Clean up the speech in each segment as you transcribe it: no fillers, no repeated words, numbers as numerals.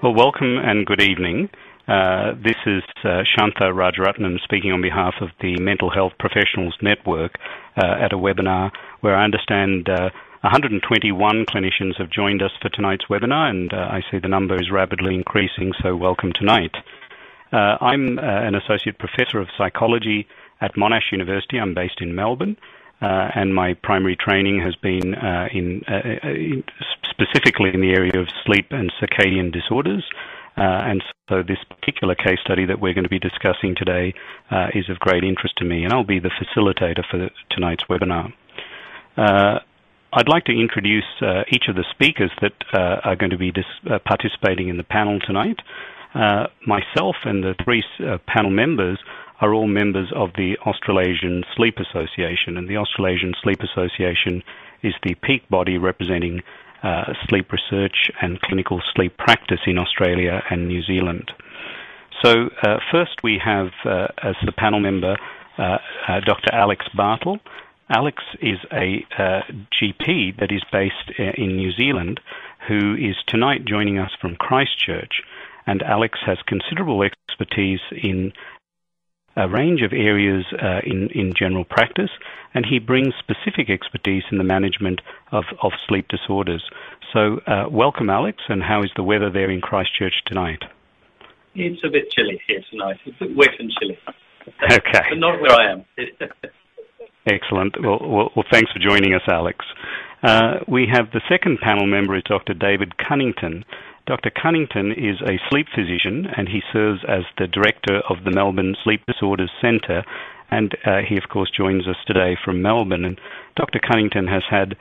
Well, welcome and good evening. This is Shantha Rajaratnam speaking on behalf of the Mental Health Professionals Network at a webinar where I understand 121 clinicians have joined us for tonight's webinar, and I see the number is rapidly increasing, so welcome tonight. I'm an Associate Professor of Psychology at Monash University. I'm based in Melbourne. And my primary training has been specifically in the area of sleep and circadian disorders. And so this particular case study that we're going to be discussing today is of great interest to me, and I'll be the facilitator for tonight's webinar. I'd like to introduce each of the speakers that are going to be participating in the panel tonight. Myself and the three panel members are all members of the Australasian Sleep Association, and the Australasian Sleep Association is the peak body representing sleep research and clinical sleep practice in Australia and New Zealand. So first we have, as the panel member, Dr. Alex Bartle. Alex is a GP that is based in New Zealand who is tonight joining us from Christchurch, and Alex has considerable expertise in a range of areas in general practice, and he brings specific expertise in the management of sleep disorders. So welcome, Alex, and how is the weather there in Christchurch tonight? It's a bit chilly here tonight. It's a bit wet and chilly. Okay. But not where I am. Excellent. Well, thanks for joining us, Alex. We have the second panel member is Dr. David Cunnington. Dr. Cunnington is a sleep physician, and he serves as the director of the Melbourne Sleep Disorders Centre, and he, of course, joins us today from Melbourne. And Dr. Cunnington has had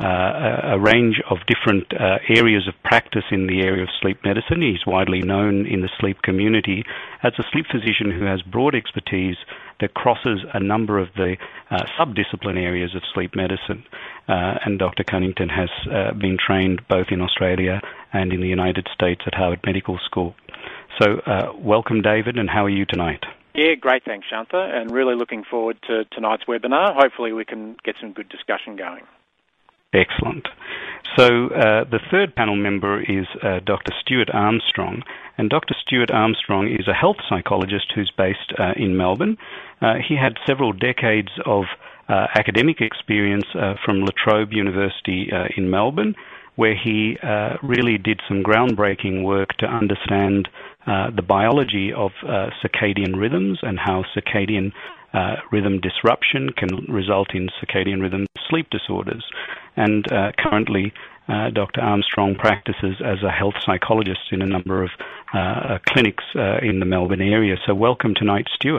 a range of different areas of practice in the area of sleep medicine. He's widely known in the sleep community as a sleep physician who has broad expertise that crosses a number of the sub-discipline areas of sleep medicine. And Dr. Cunnington has been trained both in Australia and in the United States at Harvard Medical School. So welcome, David, and how are you tonight? Yeah, great, thanks, Shantha, and really looking forward to tonight's webinar. Hopefully we can get some good discussion going. Excellent. So the third panel member is Dr. Stuart Armstrong, and Dr. Stuart Armstrong is a health psychologist who's based in Melbourne. He had several decades of academic experience from La Trobe University in Melbourne, where he really did some groundbreaking work to understand the biology of circadian rhythms and how circadian rhythm disruption can result in circadian rhythm sleep disorders. And currently, Dr. Armstrong practices as a health psychologist in a number of clinics in the Melbourne area. So welcome tonight, Stuart.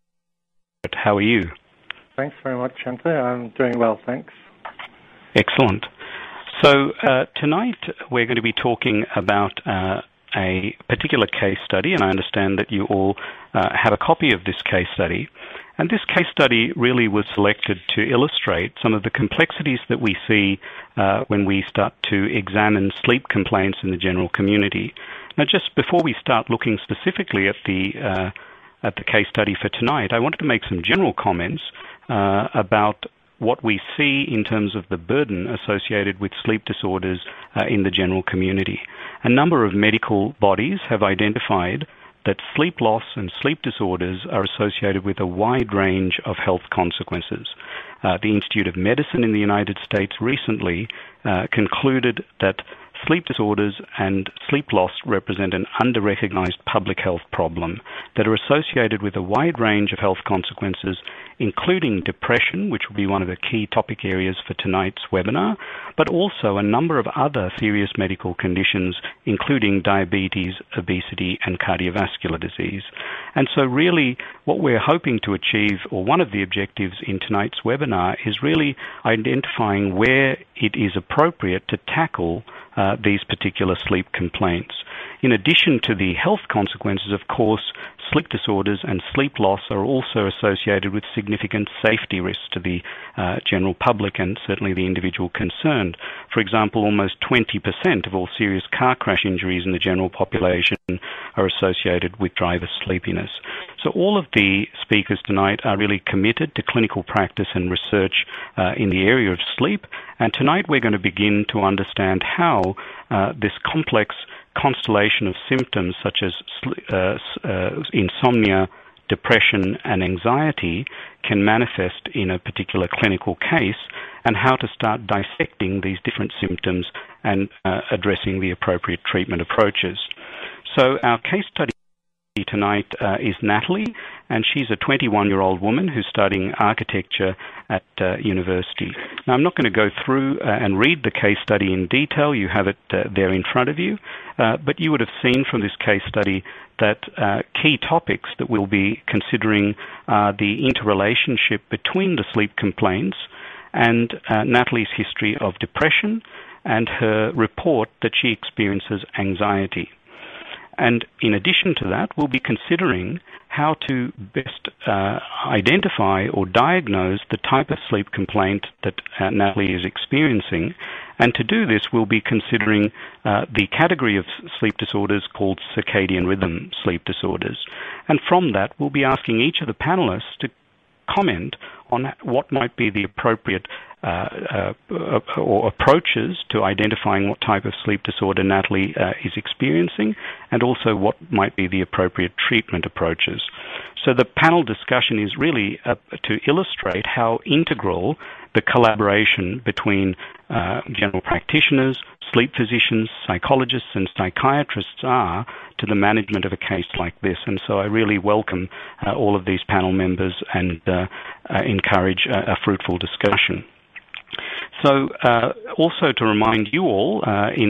How are you? Thanks very much, Shantha. I'm doing well, thanks. Excellent. So tonight we're going to be talking about a particular case study, and I understand that you all have a copy of this case study. And this case study really was selected to illustrate some of the complexities that we see when we start to examine sleep complaints in the general community. Now, just before we start looking specifically at the case study for tonight, I wanted to make some general comments about what we see in terms of the burden associated with sleep disorders in the general community. A number of medical bodies have identified that sleep loss and sleep disorders are associated with a wide range of health consequences. The Institute of Medicine in the United States recently concluded that sleep disorders and sleep loss represent an under-recognized public health problem that are associated with a wide range of health consequences, including depression, which will be one of the key topic areas for tonight's webinar, but also a number of other serious medical conditions, including diabetes, obesity, and cardiovascular disease. And so really what we're hoping to achieve, or one of the objectives in tonight's webinar, is really identifying where it is appropriate to tackle these particular sleep complaints. In addition to the health consequences, of course, sleep disorders and sleep loss are also associated with significant safety risks to the general public and certainly the individual concerned. For example, almost 20% of all serious car crash injuries in the general population are associated with driver sleepiness. So all of the speakers tonight are really committed to clinical practice and research in the area of sleep, and tonight we're going to begin to understand how this complex constellation of symptoms such as insomnia, depression, and anxiety can manifest in a particular clinical case, and how to start dissecting these different symptoms and addressing the appropriate treatment approaches. So our case study tonight is Natalie, and she's a 21-year-old woman who's studying architecture at university. Now, I'm not going to go through and read the case study in detail. You have it there in front of you, but you would have seen from this case study that key topics that we'll be considering are the interrelationship between the sleep complaints and Natalie's history of depression and her report that she experiences anxiety. And in addition to that, we'll be considering how to best identify or diagnose the type of sleep complaint that Natalie is experiencing. And to do this, we'll be considering the category of sleep disorders called circadian rhythm sleep disorders. And from that, we'll be asking each of the panelists to comment on what might be the appropriate or approaches to identifying what type of sleep disorder Natalie is experiencing, and also what might be the appropriate treatment approaches. So the panel discussion is really to illustrate how integral the collaboration between general practitioners, sleep physicians, psychologists, and psychiatrists are to the management of a case like this. And so I really welcome all of these panel members and encourage a fruitful discussion. So also to remind you all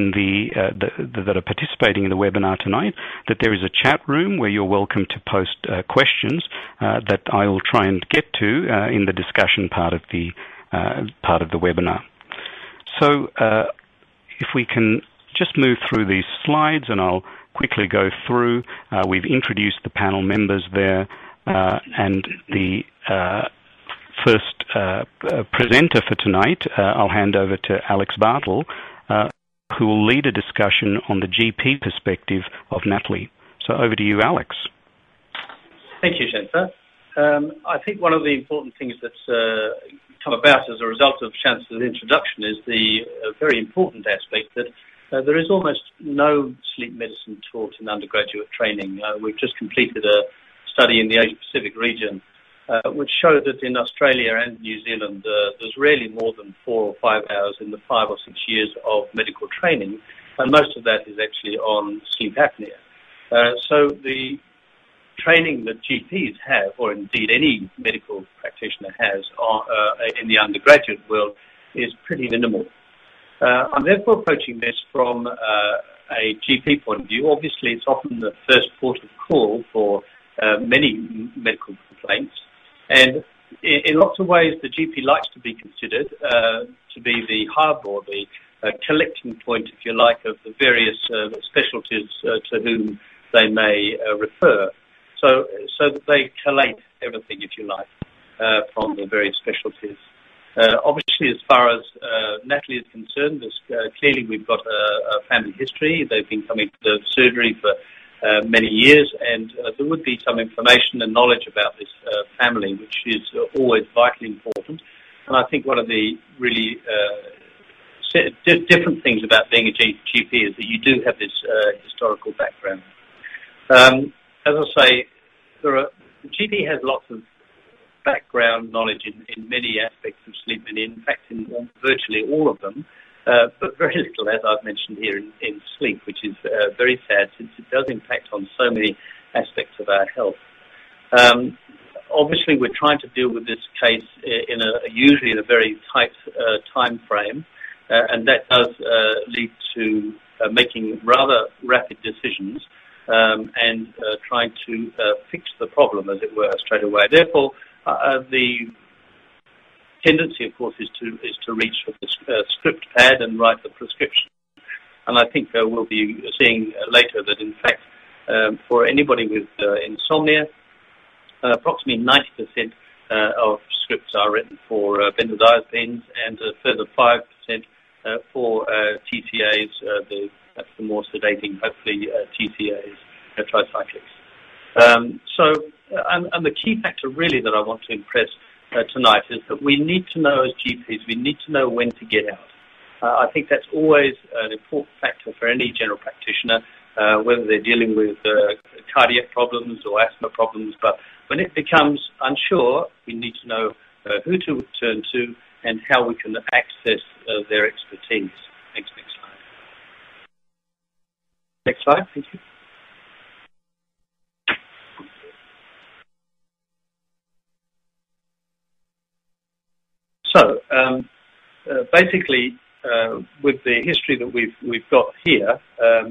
that are participating in the webinar tonight that there is a chat room where you're welcome to post questions that I will try and get to in the discussion part of the webinar. So if we can just move through these slides, and I'll quickly go through. We've introduced the panel members there, and the first presenter for tonight, I'll hand over to Alex Bartle, who will lead a discussion on the GP perspective of Natalie. So over to you, Alex. Thank you, Shanta. I think one of the important things that's come about as a result of Shanta's introduction is the very important aspect that there is almost no sleep medicine taught in undergraduate training. We've just completed a study in the Asia-Pacific region which showed that in Australia and New Zealand there's really more than 4 or 5 hours in the 5 or 6 years of medical training, and most of that is actually on sleep apnea. So the training that GPs have, or indeed any medical practitioner has in the undergraduate world, is pretty minimal. I'm therefore approaching this from a GP point of view. Obviously, it's often the first port of call for many medical complaints, and in lots of ways the GP likes to be considered to be the hub or the collecting point, if you like, of the various specialties to whom they may refer. So that they collate everything, if you like, from the various specialties. Obviously, as far as Natalie is concerned, clearly we've got a family history. They've been coming to the surgery for many years, and there would be some information and knowledge about this family, which is always vitally important. And I think one of the really different things about being a GP is that you do have this historical background. As I say, the GP has lots of background knowledge in many aspects of sleep, and in fact in virtually all of them, but very little, as I've mentioned here, in sleep, which is very sad since it does impact on so many aspects of our health. Obviously, we're trying to deal with this case usually in a very tight time frame, and that does lead to making rather rapid decisions and trying to fix the problem, as it were, straight away. Therefore, the tendency, of course, is to reach for the script pad and write the prescription. And I think we'll be seeing later that, in fact, for anybody with insomnia, approximately 90% of scripts are written for benzodiazepines, and a further 5% for TCAs, that's the more sedating, hopefully, TCAs, tricyclics. And the key factor really that I want to impress tonight is that we need to know as GPs, we need to know when to get out. I think that's always an important factor for any general practitioner. whether they're dealing with cardiac problems or asthma problems. But when it becomes unsure, we need to know who to turn to and how we can access their expertise. Next slide. Next slide, thank you. So, basically, with the history that we've got here,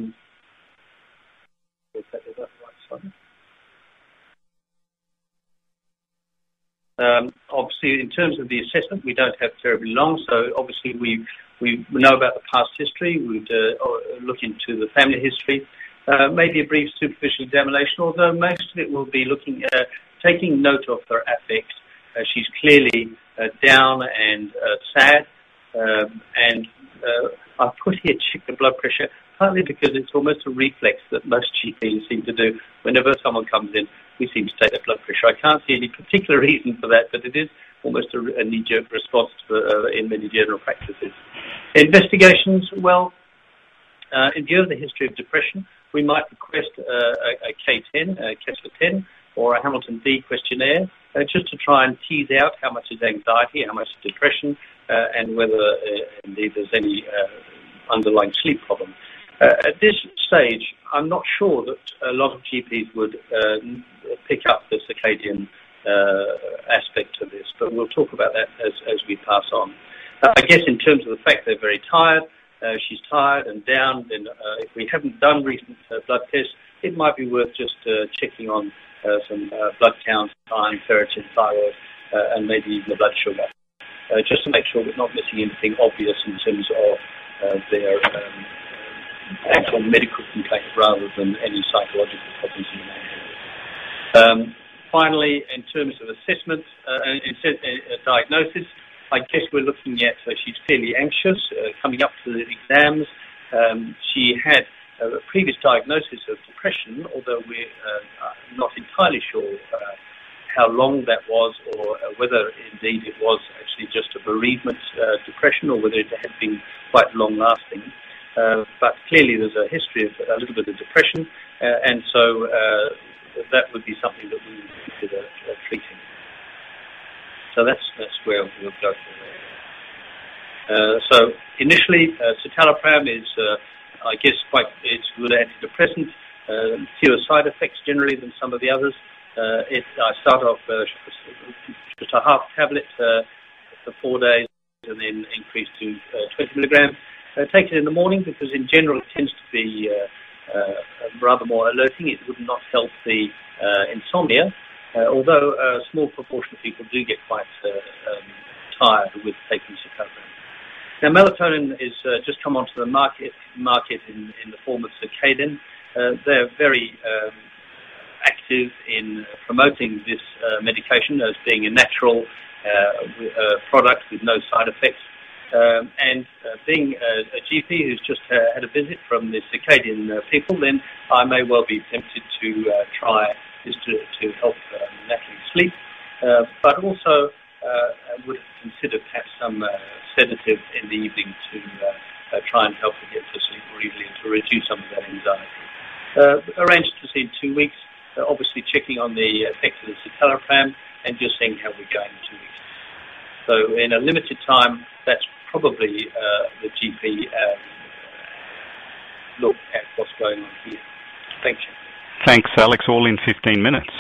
obviously, in terms of the assessment, we don't have terribly long. So, obviously, we know about the past history. We'd look into the family history, maybe a brief superficial examination. Although most of it will be looking at taking note of her affect. She's clearly down and sad, and I've put here check the blood pressure, partly because it's almost a reflex that most GPs seem to do. Whenever someone comes in, we seem to take their blood pressure. I can't see any particular reason for that, but it is almost a knee-jerk response in many general practices. Investigations, well, in view of the history of depression, we might request a K10, a Kessler-10, or a Hamilton D questionnaire, just to try and tease out how much is anxiety, how much is depression, and whether indeed there's any underlying sleep problem. At this stage, I'm not sure that a lot of GPs would pick up the circadian aspect of this, but we'll talk about that as we pass on. I guess in terms of the fact they're very tired, she's tired and down, then if we haven't done recent blood tests, it might be worth just checking on some blood counts, iron, ferritin, thyroid, and maybe even the blood sugar, just to make sure we're not missing anything obvious in terms of their actual medical complaint rather than any psychological problems in the man. Finally, in terms of assessment and diagnosis, I guess we're looking at she's fairly anxious, coming up to the exams. She had a previous diagnosis of depression, although we're not entirely sure how long that was or whether indeed it was actually just a bereavement depression or whether it had been quite long-lasting. But clearly there's a history of a little bit of depression, and so that would be something that we would consider treating. So that's where we'll go from there. So initially, citalopram is, I guess, it's a good antidepressant, fewer side effects generally than some of the others. I start off just a half tablet for 4 days and then increase to 20 milligrams. Take it in the morning because in general it tends to be rather more alerting. It would not help the insomnia, although a small proportion of people do get quite tired with taking citalopram. Now, melatonin is just come onto the market in the form of Circadin. They're very active in promoting this medication as being a natural product with no side effects. And being a GP who's just had a visit from the Circadian people, then I may well be tempted to try this to help Natalie sleep, but also I would consider perhaps some sedative in the evening to try and help her get to sleep more easily and to reduce some of that anxiety. Arranged to see in 2 weeks, obviously checking on the effects of the citalopram and just seeing how we're going in 2 weeks. So in a limited time, that's probably the GP look at what's going on here. Thank you. Thanks, Alex, all in 15 minutes.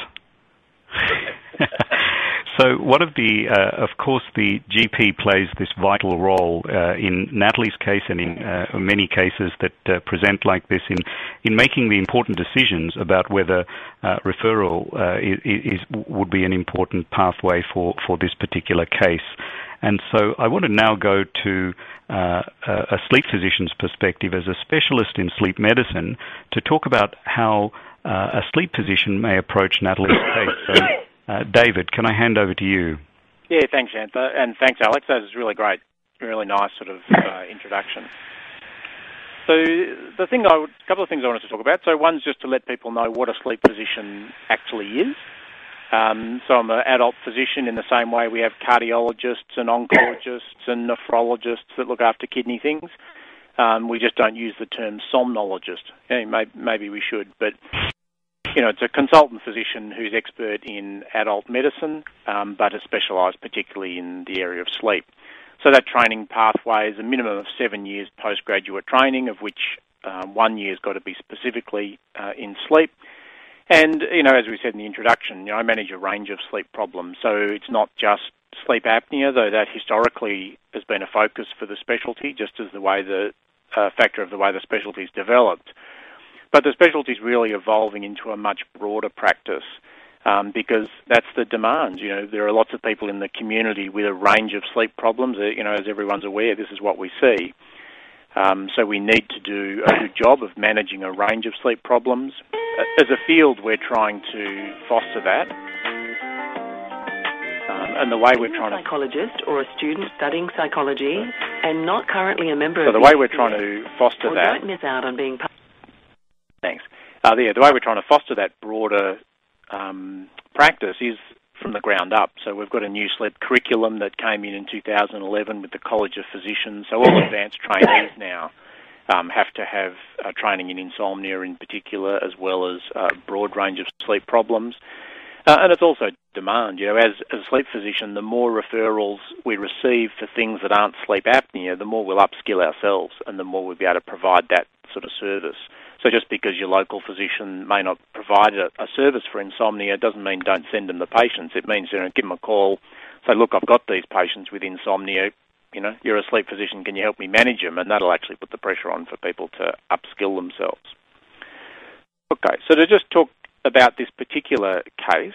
So one of of course, the GP plays this vital role in Natalie's case and in many cases that present like this in making the important decisions about whether referral would be an important pathway for this particular case. And so I want to now go to a sleep physician's perspective as a specialist in sleep medicine to talk about how a sleep physician may approach Natalie's case. So, David, can I hand over to you? Yeah, thanks, Shantha, and thanks, Alex. That was really great, really nice sort of introduction. So a couple of things I wanted to talk about. So one's just to let people know what a sleep physician actually is. So I'm an adult physician in the same way we have cardiologists and oncologists and nephrologists that look after kidney things. We just don't use the term somnologist. Maybe we should, but it's a consultant physician who's expert in adult medicine, but has specialised particularly in the area of sleep. So that training pathway is a minimum of 7 years postgraduate training, of which 1 year's got to be specifically in sleep. And, as we said in the introduction, I manage a range of sleep problems. So it's not just sleep apnea, though that historically has been a focus for the specialty, just as the way the factor of the way the specialty's developed. But the specialty's really evolving into a much broader practice. Because that's the demand. There are lots of people in the community with a range of sleep problems. As everyone's aware, this is what we see. So we need to do a good job of managing a range of sleep problems. As a field, we're trying to foster that. And the way we're trying to... psychologist or a student studying psychology and not currently a member of... So the way we're trying to foster that... don't miss out on being... Thanks. The way we're trying to foster that broader... practice is from the ground up. So we've got a new sleep curriculum that came in 2011 with the College of Physicians. So all advanced trainees now have to have training in insomnia in particular, as well as a broad range of sleep problems. And it's also demand. As a sleep physician, the more referrals we receive for things that aren't sleep apnea, the more we'll upskill ourselves and the more we'll be able to provide that sort of service. So just because your local physician may not provide a service for insomnia doesn't mean don't send them the patients. It means give them a call, say, look, I've got these patients with insomnia. You're a sleep physician, can you help me manage them? And that'll actually put the pressure on for people to upskill themselves. Okay, so to just talk about this particular case,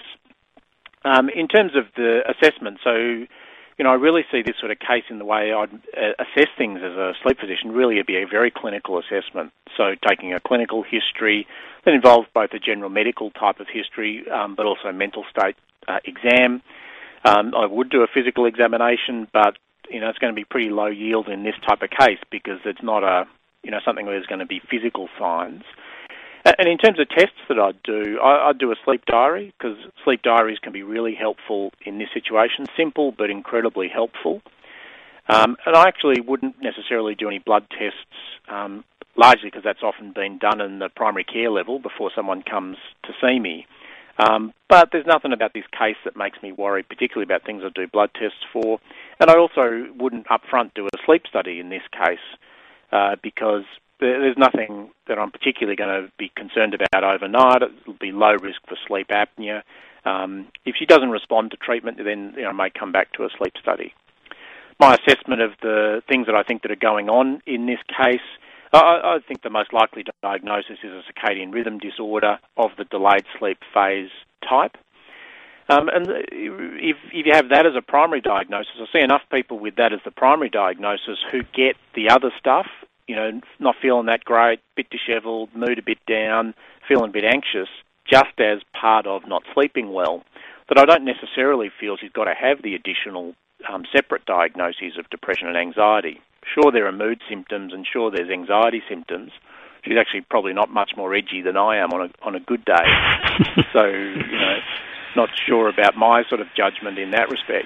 in terms of the assessment, so I really see this sort of case in the way I'd assess things as a sleep physician. Really, it'd be a very clinical assessment. So taking a clinical history that involves both a general medical type of history, but also a mental state exam. I would do a physical examination, but it's going to be pretty low yield in this type of case because it's not something where there's going to be physical signs. And in terms of tests that I'd do a sleep diary, because sleep diaries can be really helpful in this situation. Simple, but incredibly helpful. And I actually wouldn't necessarily do any blood tests, largely because that's often been done in the primary care level before someone comes to see me. But there's nothing about this case that makes me worry, particularly about things I do blood tests for. And I also wouldn't upfront do a sleep study in this case, because there's nothing that I'm particularly going to be concerned about overnight. It'll be low risk for sleep apnea. If she doesn't respond to treatment, then I may come back to a sleep study. My assessment of the things that I think that are going on in this case, I think the most likely diagnosis is a circadian rhythm disorder of the delayed sleep phase type. And if you have that as a primary diagnosis, I see enough people with that as the primary diagnosis who get the other stuff, not feeling that great, bit dishevelled, mood a bit down, feeling a bit anxious, just as part of not sleeping well, that I don't necessarily feel she's got to have the additional separate diagnoses of depression and anxiety. Sure, there are mood symptoms and sure there's anxiety symptoms. She's actually probably not much more edgy than I am on a good day. So, not sure about my sort of judgment in that respect.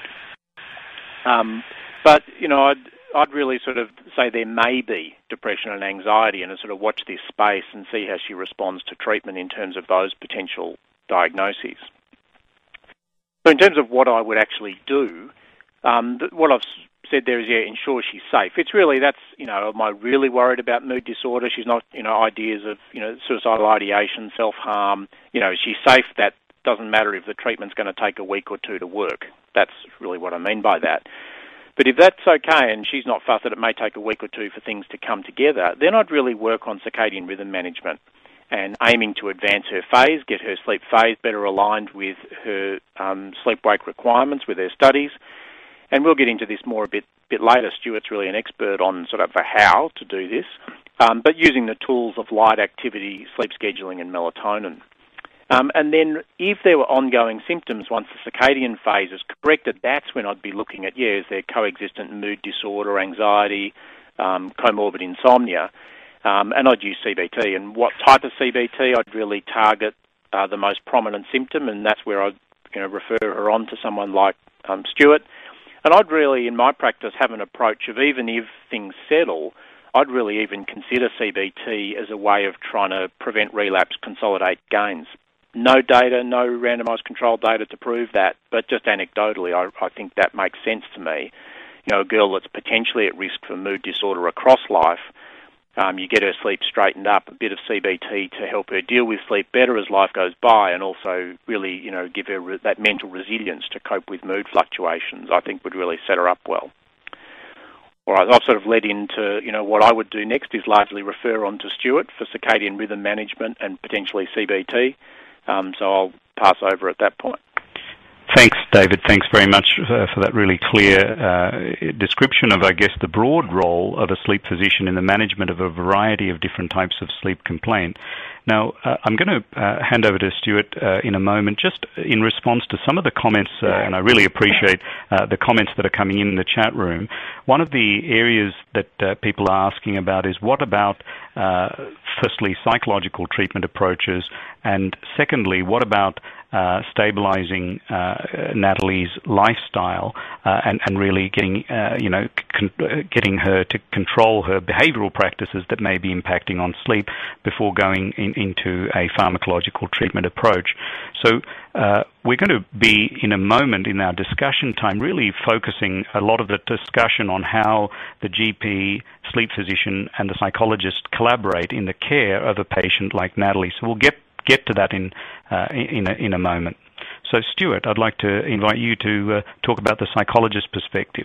But, I'd really sort of say there may be depression and anxiety and sort of watch this space and see how she responds to treatment in terms of those potential diagnoses. So in terms of what I would actually do, what I've said there is, ensure she's safe. It's really, am I really worried about mood disorder? She's not, ideas of, suicidal ideation, self-harm. She's safe. That doesn't matter if the treatment's going to take a week or two to work. That's really what I mean by that. But if that's okay and she's not fussed that it may take a week or two for things to come together, then I'd really work on circadian rhythm management and aiming to advance her phase, get her sleep phase better aligned with her sleep-wake requirements with her studies. And we'll get into this more a bit later. Stuart's really an expert on sort of the how to do this, but using the tools of light activity, sleep scheduling and melatonin. And then if there were ongoing symptoms once the circadian phase is corrected, that's when I'd be looking at, is there coexistent mood disorder, anxiety, comorbid insomnia, and I'd use CBT. And what type of CBT? I'd really target the most prominent symptom, and that's where I'd refer her on to someone like Stuart. And I'd really, in my practice, have an approach of even if things settle, I'd really even consider CBT as a way of trying to prevent relapse, consolidate gains. No data, no randomised controlled data to prove that, but just anecdotally, I think that makes sense to me. You know, a girl that's potentially at risk for mood disorder across life, you get her sleep straightened up, a bit of CBT to help her deal with sleep better as life goes by, and also really, you know, give her that mental resilience to cope with mood fluctuations, I think would really set her up well. All right, I've sort of led into, you know, what I would do next is largely refer on to Stuart for circadian rhythm management and potentially CBT. So I'll pass over at that point. Thanks, David. Thanks very much for that really clear description of, I guess, the broad role of a sleep physician in the management of a variety of different types of sleep complaint. Now, I'm going to hand over to Stuart in a moment, just in response to some of the comments, and I really appreciate the comments that are coming in the chat room. One of the areas that people are asking about is what about, firstly, psychological treatment approaches, and secondly, what about stabilizing Natalie's lifestyle and really getting, getting her to control her behavioral practices that may be impacting on sleep before going into a pharmacological treatment approach. So we're going to be, in a moment in our discussion time, really focusing a lot of the discussion on how the GP, sleep physician, and the psychologist collaborate in the care of a patient like Natalie. So we'll get to that in a moment. So, Stuart, I'd like to invite you to talk about the psychologist's perspective.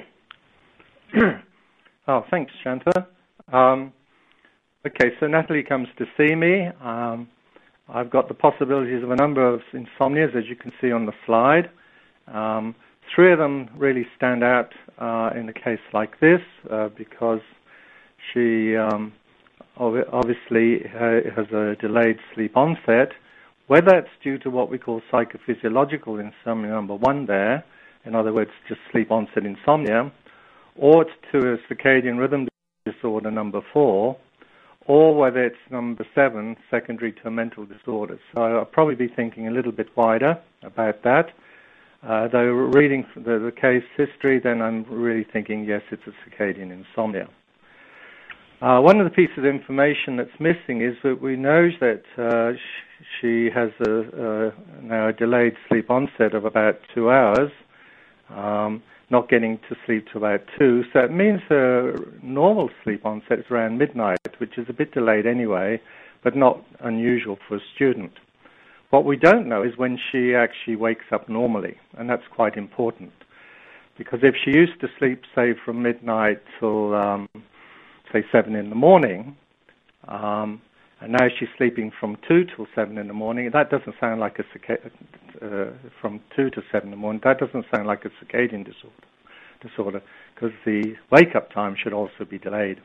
Oh, thanks, Shanta. Okay, so Natalie comes to see me. I've got the possibilities of a number of insomnias, as you can see on the slide. Three of them really stand out in a case like this because she obviously has a delayed sleep onset. Whether it's due to what we call psychophysiological insomnia, number one there, in other words, just sleep onset insomnia, or it's to a circadian rhythm disorder, number 4, or whether it's number 7, secondary to a mental disorder. So I'll probably be thinking a little bit wider about that. Though reading the case history, then I'm really thinking, yes, it's a circadian insomnia. One of the pieces of information that's missing is that we know that she has now a delayed sleep onset of about 2 hours, not getting to sleep to about 2. So it means her normal sleep onset is around midnight, which is a bit delayed anyway, but not unusual for a student. What we don't know is when she actually wakes up normally, and that's quite important. Because if she used to sleep, say, from midnight till say 7 in the morning, and now she's sleeping from 2 till 7 in the morning. That doesn't sound like from 2 to 7 in the morning. That doesn't sound like a circadian disorder, because the wake-up time should also be delayed.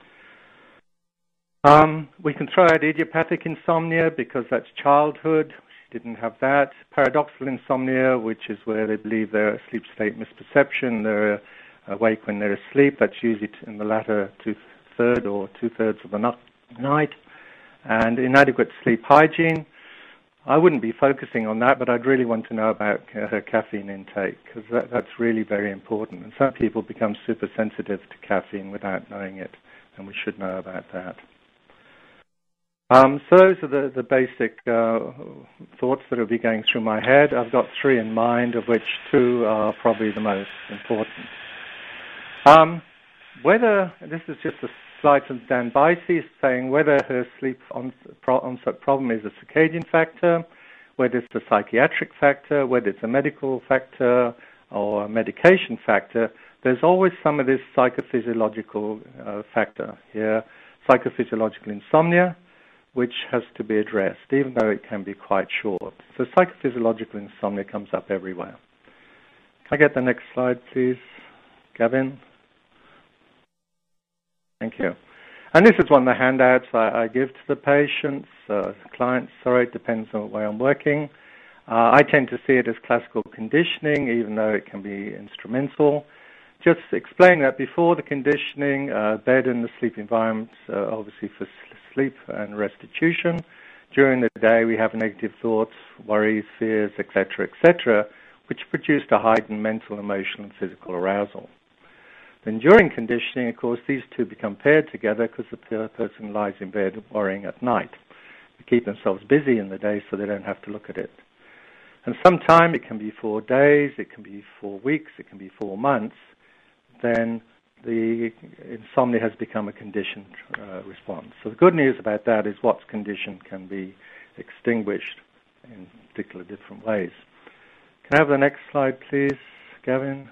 We can throw out idiopathic insomnia because that's childhood. She didn't have that. Paradoxical insomnia, which is where they believe they're sleep state misperception. They're awake when they're asleep. That's usually in the latter two-thirds of the night. And inadequate sleep hygiene. I wouldn't be focusing on that, but I'd really want to know about her caffeine intake, because that's really very important. And some people become super sensitive to caffeine without knowing it, and we should know about that. So those are the basic thoughts that will be going through my head. I've got 3 in mind, of which 2 are probably the most important. This is just a slide from Dan Bicey saying whether her sleep onset problem is a circadian factor, whether it's a psychiatric factor, whether it's a medical factor or a medication factor. There's always some of this psychophysiological factor here, psychophysiological insomnia, which has to be addressed, even though it can be quite short. So psychophysiological insomnia comes up everywhere. Can I get the next slide, please, Gavin? Thank you. And this is one of the handouts I give to the patients, clients, it depends on the way I'm working. I tend to see it as classical conditioning, even though it can be instrumental. Just explain that before the conditioning, bed and the sleep environment, obviously for sleep and restitution. During the day, we have negative thoughts, worries, fears, etc., which produced a heightened mental, emotional, and physical arousal. Then during conditioning, of course, these two become paired together because the person lies in bed worrying at night. They keep themselves busy in the day so they don't have to look at it. And sometime it can be 4 days, it can be 4 weeks, it can be 4 months, then the insomnia has become a conditioned response. So the good news about that is what's conditioned can be extinguished in particular different ways. Can I have the next slide, please, Gavin?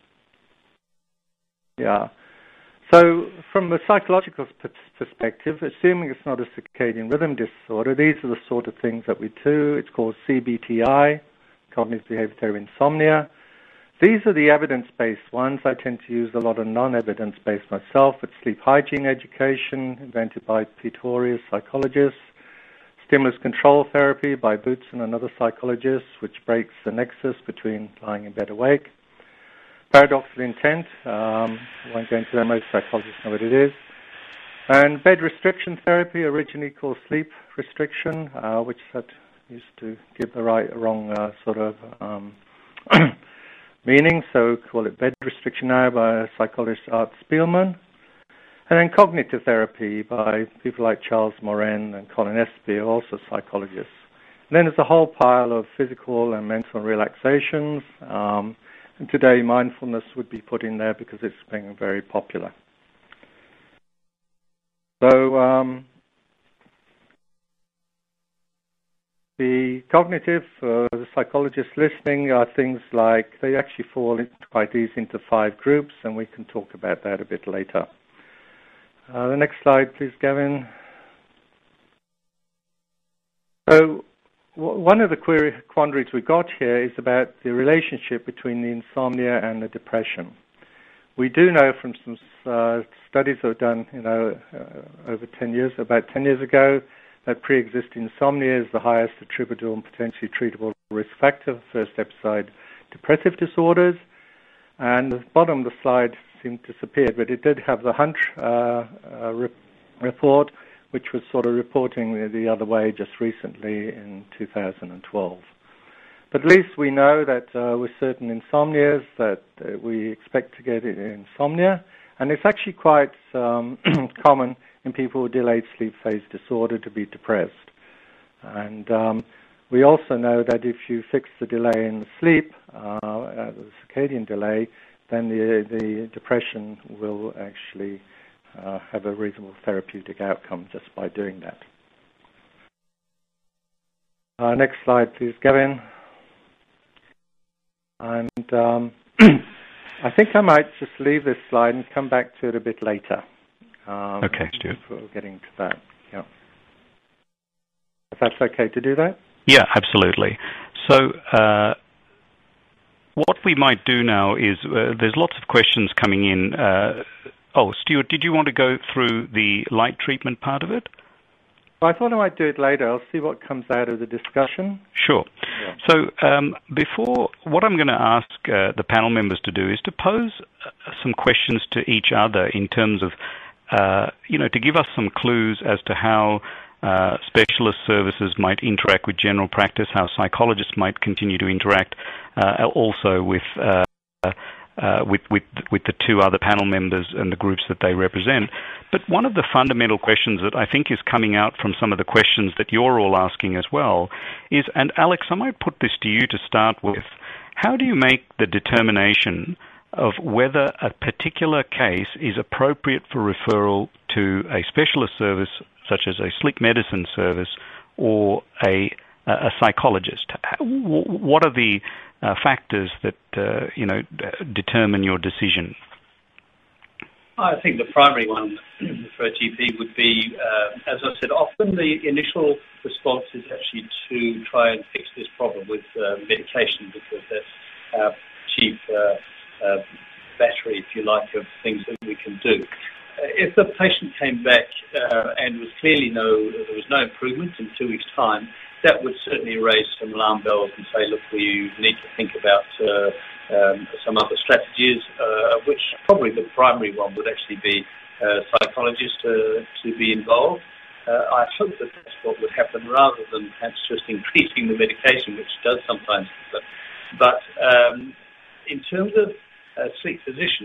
Yeah. So from a psychological perspective, assuming it's not a circadian rhythm disorder, these are the sort of things that we do. It's called CBTI, cognitive behavior theory insomnia. These are the evidence-based ones. I tend to use a lot of non-evidence-based myself. It's sleep hygiene education, invented by Pretorius, psychologist. Stimulus control therapy by Boutsen, another psychologist, which breaks the nexus between lying in bed awake. Paradoxical intent, I won't go into that, most psychologists know what it is. And bed restriction therapy, originally called sleep restriction, which that used to give the wrong sort of meaning, so call it bed restriction now by psychologist Art Spielman. And then cognitive therapy by people like Charles Morin and Colin Espy, also psychologists. And then there's a whole pile of physical and mental relaxations. And today mindfulness would be put in there because it's becoming very popular. So the cognitive, the psychologists listening are things like, they actually fall quite easy into 5 groups, and we can talk about that a bit later. The next slide, please, Gavin. So one of the quandaries we got here is about the relationship between the insomnia and the depression. We do know from some studies that were done, over 10 years, about 10 years ago, that pre-existing insomnia is the highest attributable and potentially treatable risk factor for first episode depressive disorders. And the bottom of the slide seemed to disappear, but it did have the Hunt report, which was sort of reporting the other way just recently in 2012. But at least we know that with certain insomnias that we expect to get insomnia, and it's actually quite common in people with delayed sleep phase disorder to be depressed. And we also know that if you fix the delay in the sleep, the circadian delay, then the depression will actually have a reasonable therapeutic outcome just by doing that. Next slide, please, Gavin. And I think I might just leave this slide and come back to it a bit later. Okay, Stuart. Before getting to that, yeah. If that's okay to do that? Yeah, absolutely. So what we might do now is, there's lots of questions coming in. Stuart, did you want to go through the light treatment part of it? Well, I thought I might do it later. I'll see what comes out of the discussion. Sure. Yeah. So before, what I'm going to ask the panel members to do is to pose some questions to each other in terms of, to give us some clues as to how specialist services might interact with general practice, how psychologists might continue to interact also with the 2 other panel members and the groups that they represent. But one of the fundamental questions that I think is coming out from some of the questions that you're all asking as well is, and Alex, I might put this to you to start with, how do you make the determination of whether a particular case is appropriate for referral to a specialist service such as a sleep medicine service or a psychologist? What are the factors that determine your decision? I think the primary one for a GP would be, as I said, often the initial response is actually to try and fix this problem with medication, because that's our chief battery, if you like, of things that we can do. If the patient came back and was clearly there was no improvement in 2 weeks' time, that would certainly raise some alarm bells and say, look, we need to think about some other strategies, which probably the primary one would actually be psychologists to be involved. I hope that that's what would happen rather than perhaps just increasing the medication, which does sometimes happen. But in terms of sleep physicians,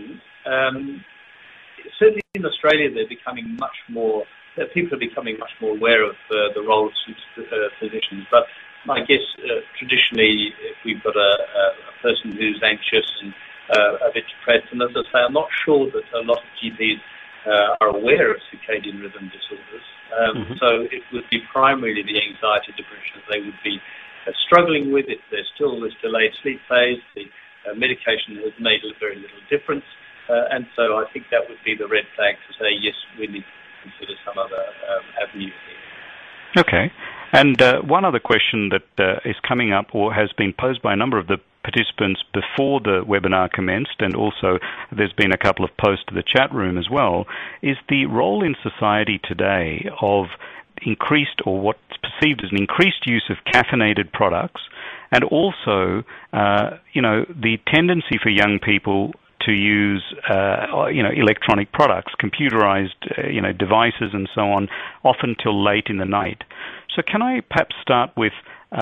Certainly in Australia, people are becoming much more aware of the role of physicians. But I guess traditionally, if we've got a person who's anxious and a bit depressed, and as I say, I'm not sure that a lot of GPs are aware of circadian rhythm disorders. So it would be primarily the anxiety, depression they would be struggling with. If there's still this delayed sleep phase, the medication has made very little difference. And so I think that would be the red flag to say, yes, we need to consider some other avenue here. Okay. And one other question that is coming up or has been posed by a number of the participants before the webinar commenced, and also there's been a couple of posts to the chat room as well, is the role in society today of increased, or what's perceived as an increased use of caffeinated products, and also, the tendency for young people to use, electronic products, computerized, devices and so on, often till late in the night. So can I perhaps start with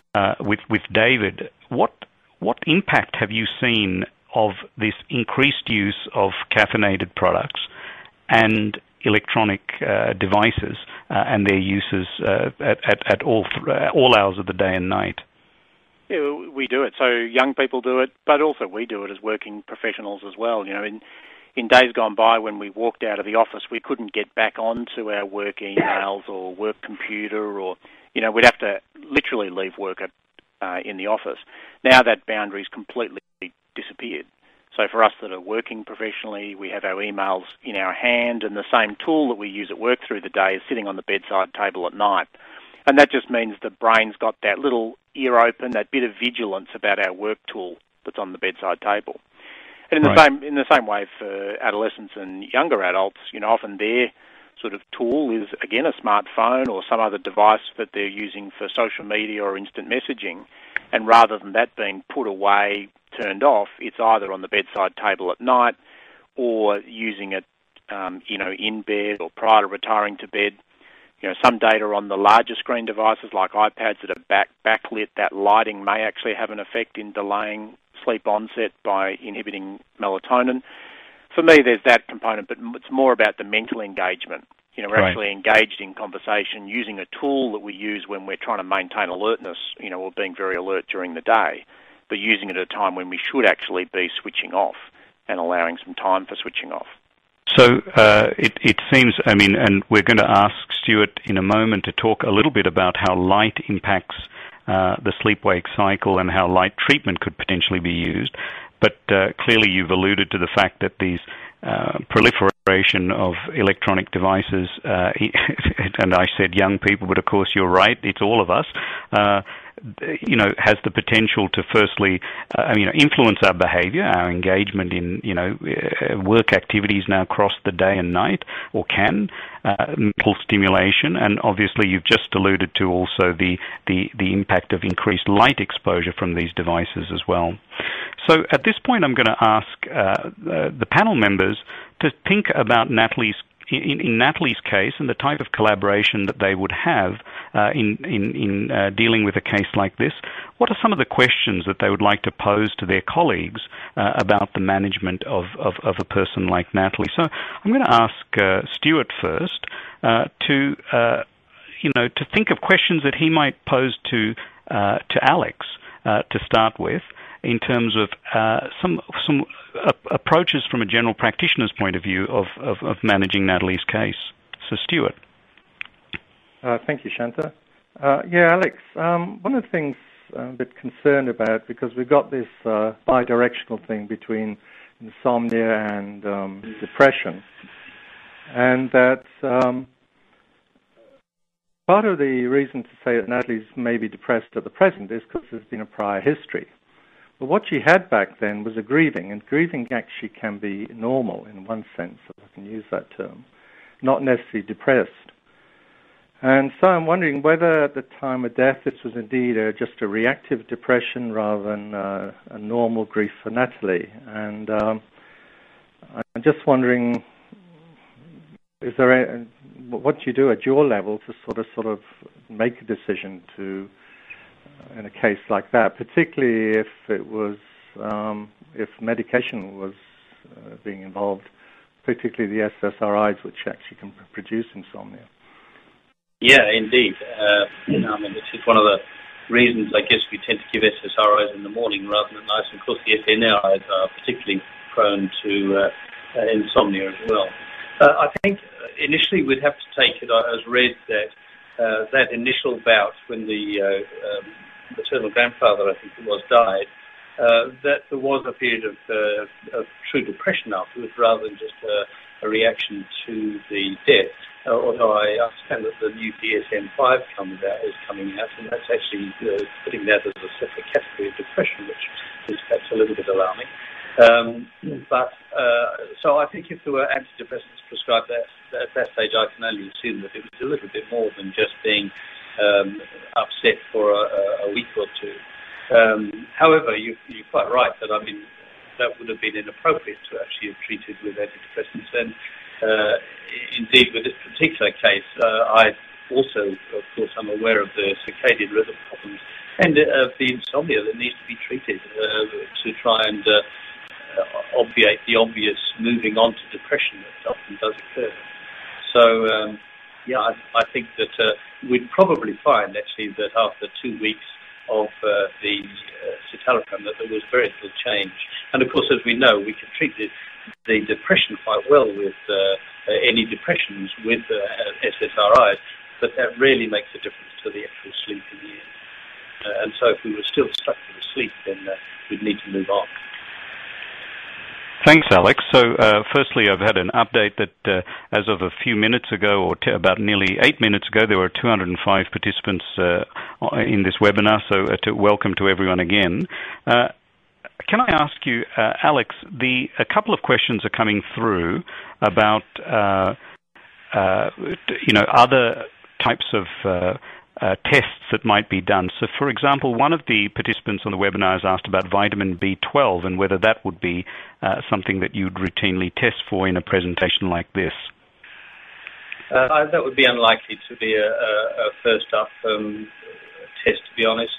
David? What impact have you seen of this increased use of caffeinated products and electronic devices and their uses at all hours of the day and night? Yeah, we do it. So young people do it, but also we do it as working professionals as well. In days gone by when we walked out of the office, we couldn't get back onto our work emails or work computer, or, we'd have to literally leave work in the office. Now that boundary's completely disappeared. So for us that are working professionally, we have our emails in our hand, and the same tool that we use at work through the day is sitting on the bedside table at night. And that just means the brain's got that little ear open, that bit of vigilance about our work tool that's on the bedside table. And in the same way for adolescents and younger adults, often their sort of tool is, again, a smartphone or some other device that they're using for social media or instant messaging. And rather than that being put away, turned off, it's either on the bedside table at night or using it, in bed or prior to retiring to bed. Some data on the larger screen devices like iPads that are backlit, that lighting may actually have an effect in delaying sleep onset by inhibiting melatonin. For me, there's that component, but it's more about the mental engagement. We're actually engaged in conversation using a tool that we use when we're trying to maintain alertness, or being very alert during the day, but using it at a time when we should actually be switching off and allowing some time for switching off. So it seems, and we're going to ask Stuart in a moment to talk a little bit about how light impacts the sleep-wake cycle and how light treatment could potentially be used. But clearly you've alluded to the fact that these proliferation of electronic devices, and I said young people, but of course you're right, it's all of us, has the potential to firstly, influence our behavior, our engagement in, work activities now across the day and night, or can, mental stimulation, and obviously you've just alluded to also the impact of increased light exposure from these devices as well. So at this point I'm going to ask the panel members to think about in Natalie's case and the type of collaboration that they would have in dealing with a case like this. What are some of the questions that they would like to pose to their colleagues about the management of a person like Natalie? So I'm going to ask Stuart first to think of questions that he might pose to Alex to start with, in terms of some approaches from a general practitioner's point of view of managing Natalie's case. So, Stuart. Thank you, Shanta. Alex, one of the things I'm a bit concerned about, because we've got this bidirectional thing between insomnia and depression, and that part of the reason to say that Natalie's maybe depressed at the present is because there's been a prior history. But what she had back then was a grieving, and grieving actually can be normal in one sense, if I can use that term, not necessarily depressed. And so I'm wondering whether at the time of death this was indeed just a reactive depression rather than a normal grief for Natalie. And I'm just wondering, what do you do at your level to sort of make a decision to, in a case like that, particularly if it was, if medication was being involved, particularly the SSRIs, which actually can produce insomnia. Yeah, indeed. This is one of the reasons, I guess, we tend to give SSRIs in the morning rather than at night. And of course, the SNRIs are particularly prone to insomnia as well. I think initially we'd have to take it as read that that initial bout when the maternal grandfather, I think it was, died, that there was a period of true depression afterwards rather than just a reaction to the death. Although I understand that the new DSM-5 is coming out, and that's actually putting that as a separate category of depression, which is perhaps a little bit alarming. So I think if there were antidepressants prescribed at that stage, I can only assume that it was a little bit more than just being upset for a week or two. However, you're quite right that that would have been inappropriate to actually have treated with antidepressants. And indeed, with this particular case, I also, of course, I'm aware of the circadian rhythm problems and of the insomnia that needs to be treated to try and obviate the obvious moving on to depression that often does occur. So, I think that we'd probably find, actually, that after 2 weeks of the citalopram, that there was very little change. And, of course, as we know, we can treat the depression quite well with any depressions with SSRIs, but that really makes a difference to the actual sleep in the end. And so if we were still stuck to the sleep, then we'd need to move on. Thanks, Alex. So, firstly, I've had an update that as of a few minutes ago, or about nearly 8 minutes ago, there were 205 participants in this webinar, so welcome to everyone again. Can I ask you, Alex, a couple of questions are coming through about other types of tests that might be done. So, for example, one of the participants on the webinar has asked about vitamin B12 and whether that would be something that you'd routinely test for in a presentation like this. That would be unlikely to be a first-up test, to be honest.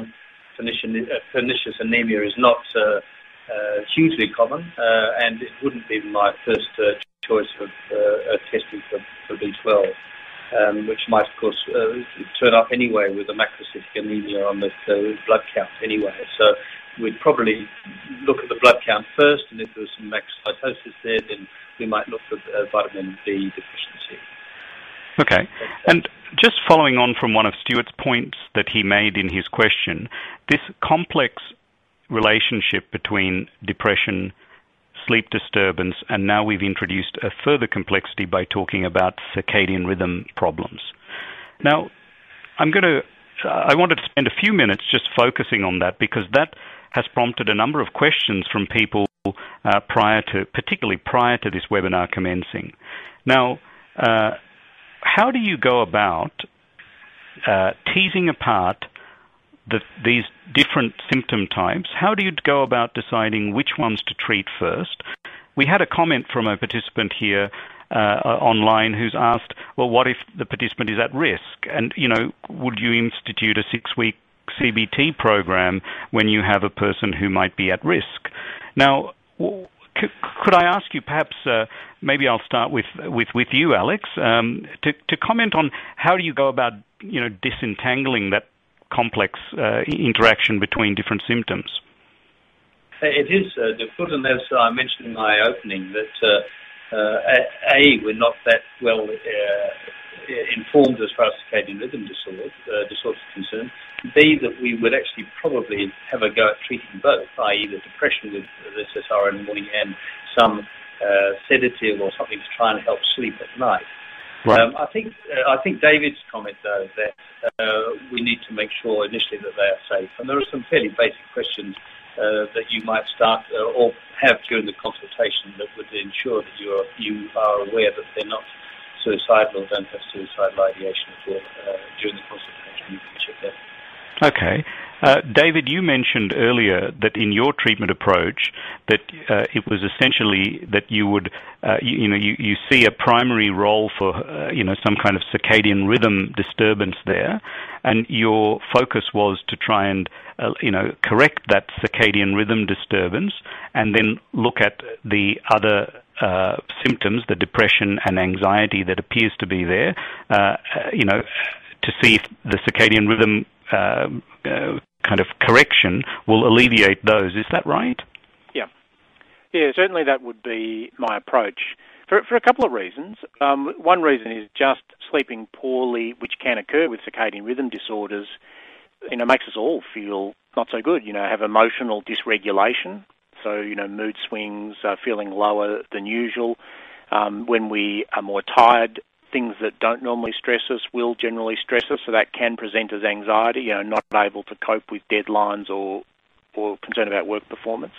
Pernicious anemia is not hugely common, and it wouldn't be my first choice of testing for B12. Which might, of course, turn up anyway with a macrocytic anemia on the blood count anyway. So we'd probably look at the blood count first, and if there was some macrocytosis there, then we might look for vitamin B deficiency. Okay. And just following on from one of Stuart's points that he made in his question, this complex relationship between depression, sleep disturbance, and now we've introduced a further complexity by talking about circadian rhythm problems. Now, I wanted to spend a few minutes just focusing on that because that has prompted a number of questions from people particularly prior to this webinar commencing. Now, how do you go about teasing apart these different symptom types? How do you go about deciding which ones to treat first? We had a comment from a participant here online who's asked, well, what if the participant is at risk? And, would you institute a 6-week CBT program when you have a person who might be at risk? Now, could I ask you perhaps, maybe I'll start with you, Alex, to comment on how do you go about, disentangling that complex interaction between different symptoms? It is difficult, and as I mentioned in my opening, that we're not that well informed as far as circadian rhythm disorders are concerned. B, that we would actually probably have a go at treating both, i.e. the depression with the SSRI in the morning and some sedative or something to try and help sleep at night. Right. I think David's comment, though, that we need to make sure initially that they are safe. And there are some fairly basic questions that you might start or have during the consultation that would ensure that you are aware that they're not suicidal or don't have suicidal ideation at all during the consultation. You can check that. Okay. David, you mentioned earlier that in your treatment approach that it was essentially that you would, you see a primary role for, some kind of circadian rhythm disturbance there, and your focus was to try and, correct that circadian rhythm disturbance and then look at the other symptoms, the depression and anxiety that appears to be there, to see if the circadian rhythm kind of correction will alleviate those. Is that right? Yeah, certainly that would be my approach for a couple of reasons. One reason is just sleeping poorly, which can occur with circadian rhythm disorders, makes us all feel not so good, have emotional dysregulation. So, mood swings, feeling lower than usual. When we are more tired, things that don't normally stress us will generally stress us, so that can present as anxiety, not able to cope with deadlines or concern about work performance.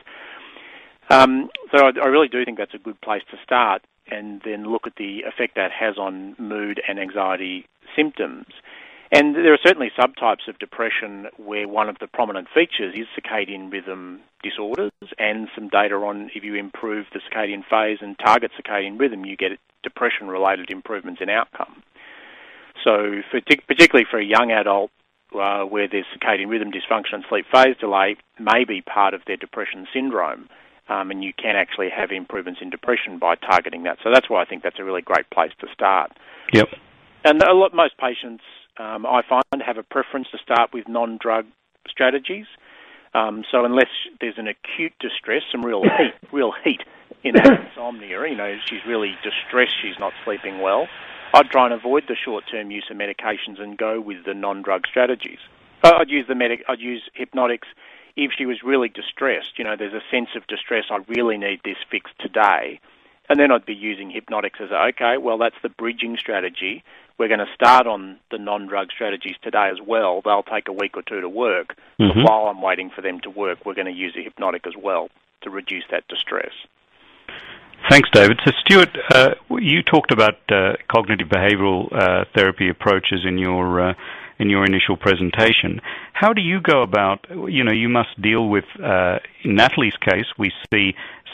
So I really do think that's a good place to start and then look at the effect that has on mood and anxiety symptoms. And there are certainly subtypes of depression where one of the prominent features is circadian rhythm disorders, and some data on if you improve the circadian phase and target circadian rhythm, you get depression-related improvements in outcome. So particularly for a young adult where there's circadian rhythm dysfunction and sleep phase delay may be part of their depression syndrome, and you can actually have improvements in depression by targeting that. So that's why I think that's a really great place to start. Yep. And most patients, I find, have a preference to start with non-drug strategies. So unless there's an acute distress, some real heat in her insomnia, she's really distressed, she's not sleeping well, I'd try and avoid the short-term use of medications and go with the non-drug strategies. I'd use hypnotics if she was really distressed. There's a sense of distress, I really need this fixed today. And then I'd be using hypnotics as that's the bridging strategy. We're going to start on the non-drug strategies today as well. They'll take a week or two to work. Mm-hmm. But while I'm waiting for them to work, we're going to use a hypnotic as well to reduce that distress. Thanks, David. So, Stuart, you talked about cognitive behavioral therapy approaches in your initial presentation. How do you go about, you must deal with, in Natalie's case, we see,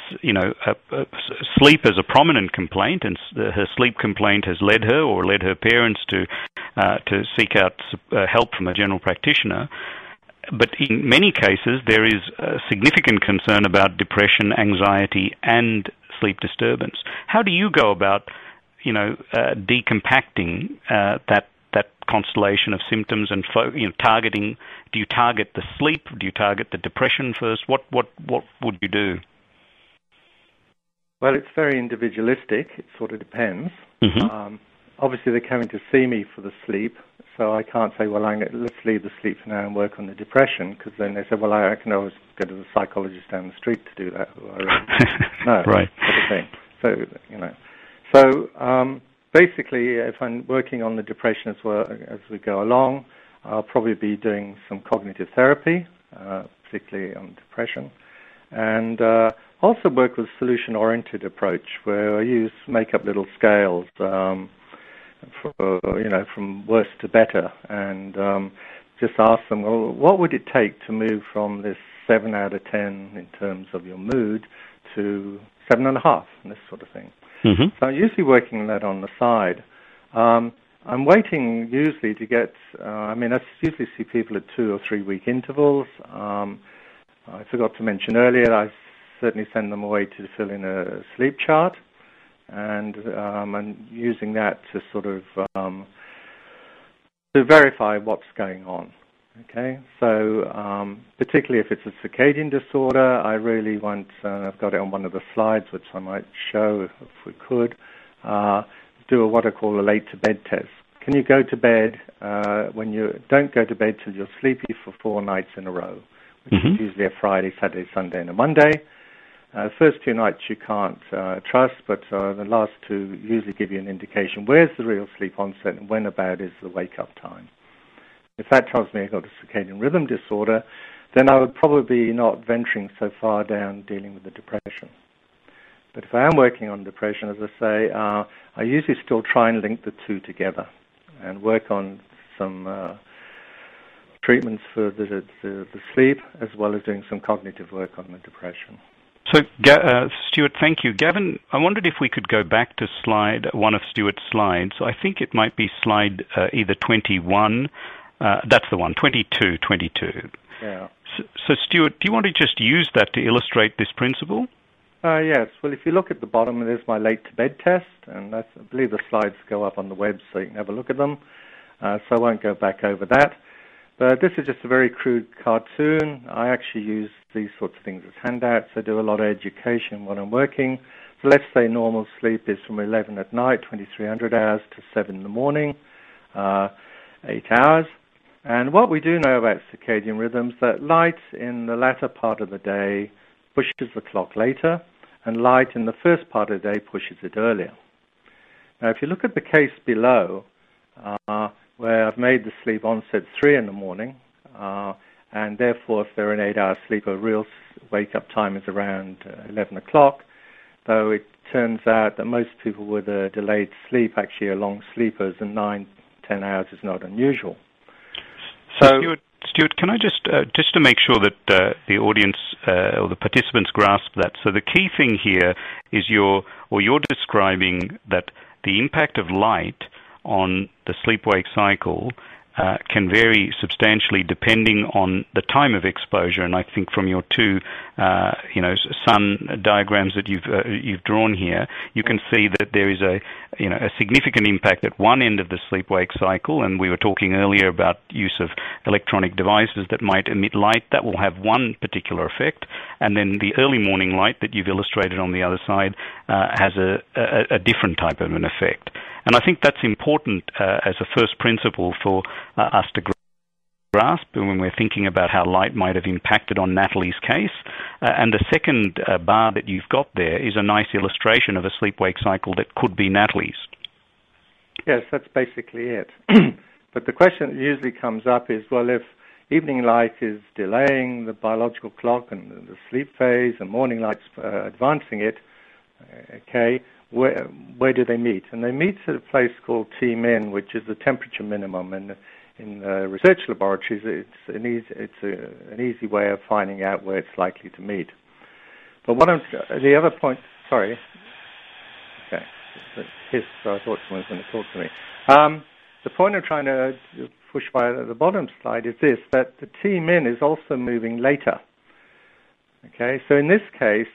sleep as a prominent complaint, and her sleep complaint has led her parents to seek out help from a general practitioner. But in many cases, there is a significant concern about depression, anxiety, and sleep disturbance. How do you go about, decompacting that constellation of symptoms and targeting? Do you target the sleep? Do you target the depression first? What would you do? Well, it's very individualistic. It sort of depends. Mm-hmm. Obviously, they're coming to see me for the sleep, so I can't say, let's leave the sleep for now and work on the depression, because then they say, I can always go to the psychologist down the street to do that. Who I really know, right. Sort of thing. So, basically, if I'm working on the depression as we go along, I'll probably be doing some cognitive therapy, particularly on depression, and also work with solution-oriented approach, where I make up little scales from worse to better, and just ask them, what would it take to move from this 7 out of 10 in terms of your mood to 7.5, and this sort of thing. Mm-hmm. So I'm usually working that on the side. I'm waiting usually to get, I usually see people at 2 or 3 week intervals. I forgot to mention earlier, I certainly send them away to fill in a sleep chart, and I'm using that to sort of to verify what's going on. Okay, so particularly if it's a circadian disorder, I really want, I've got it on one of the slides, which I might show if we could, do what I call a late to bed test. Can you go to bed when you don't go to bed till you're sleepy for 4 nights in a row, which mm-hmm. is usually a Friday, Saturday, Sunday, and a Monday. The first 2 nights you can't trust, but the last 2 usually give you an indication where's the real sleep onset and when about is the wake-up time. If that tells me I've got a circadian rhythm disorder, then I would probably not venturing so far down dealing with the depression. But if I am working on depression, as I say, I usually still try and link the 2 together and work on some treatments for the sleep, as well as doing some cognitive work on the depression. So, Stuart, thank you. Gavin, I wondered if we could go back to one of Stuart's slides. I think it might be slide either 21. That's the one, 22. Yeah. So, Stuart, do you want to just use that to illustrate this principle? Yes. Well, if you look at the bottom, there's my late-to-bed test, and I believe the slides go up on the web so you can have a look at them. So I won't go back over that. But this is just a very crude cartoon. I actually use these sorts of things as handouts. I do a lot of education when I'm working. So let's say normal sleep is from 11 at night, 2,300 hours, to 7 in the morning, 8 hours. And what we do know about circadian rhythms, that light in the latter part of the day pushes the clock later, and light in the first part of the day pushes it earlier. Now, if you look at the case below, where I've made the sleep onset 3 in the morning, and therefore if they're an 8-hour sleeper, real wake-up time is around 11 o'clock, though it turns out that most people with a delayed sleep actually are long sleepers, and 9-10 hours is not unusual. So, Stuart, can I just to make sure that the audience or the participants grasp that? So the key thing here is you're describing that the impact of light on the sleep-wake cycle can vary substantially depending on the time of exposure. And I think from your two, sun diagrams that you've drawn here, you can see that there is a significant impact at one end of the sleep-wake cycle. And we were talking earlier about use of electronic devices that might emit light. That will have one particular effect. And then the early morning light that you've illustrated on the other side has a different type of an effect. And I think that's important as a first principle for us to grasp when we're thinking about how light might have impacted on Natalie's case. And the second bar that you've got there is a nice illustration of a sleep-wake cycle that could be Natalie's. Yes, that's basically it. But the question that usually comes up is, well, if evening light is delaying the biological clock and the sleep phase and morning light's advancing it, okay, where do they meet? And they meet at a place called T-min, which is the temperature minimum. And in research laboratories, it's an easy way of finding out where it's likely to meet. But the other point, sorry. Okay. So I thought someone was going to talk to me. The point I'm trying to push by the bottom slide is this, that the T-min is also moving later. Okay, so in this case,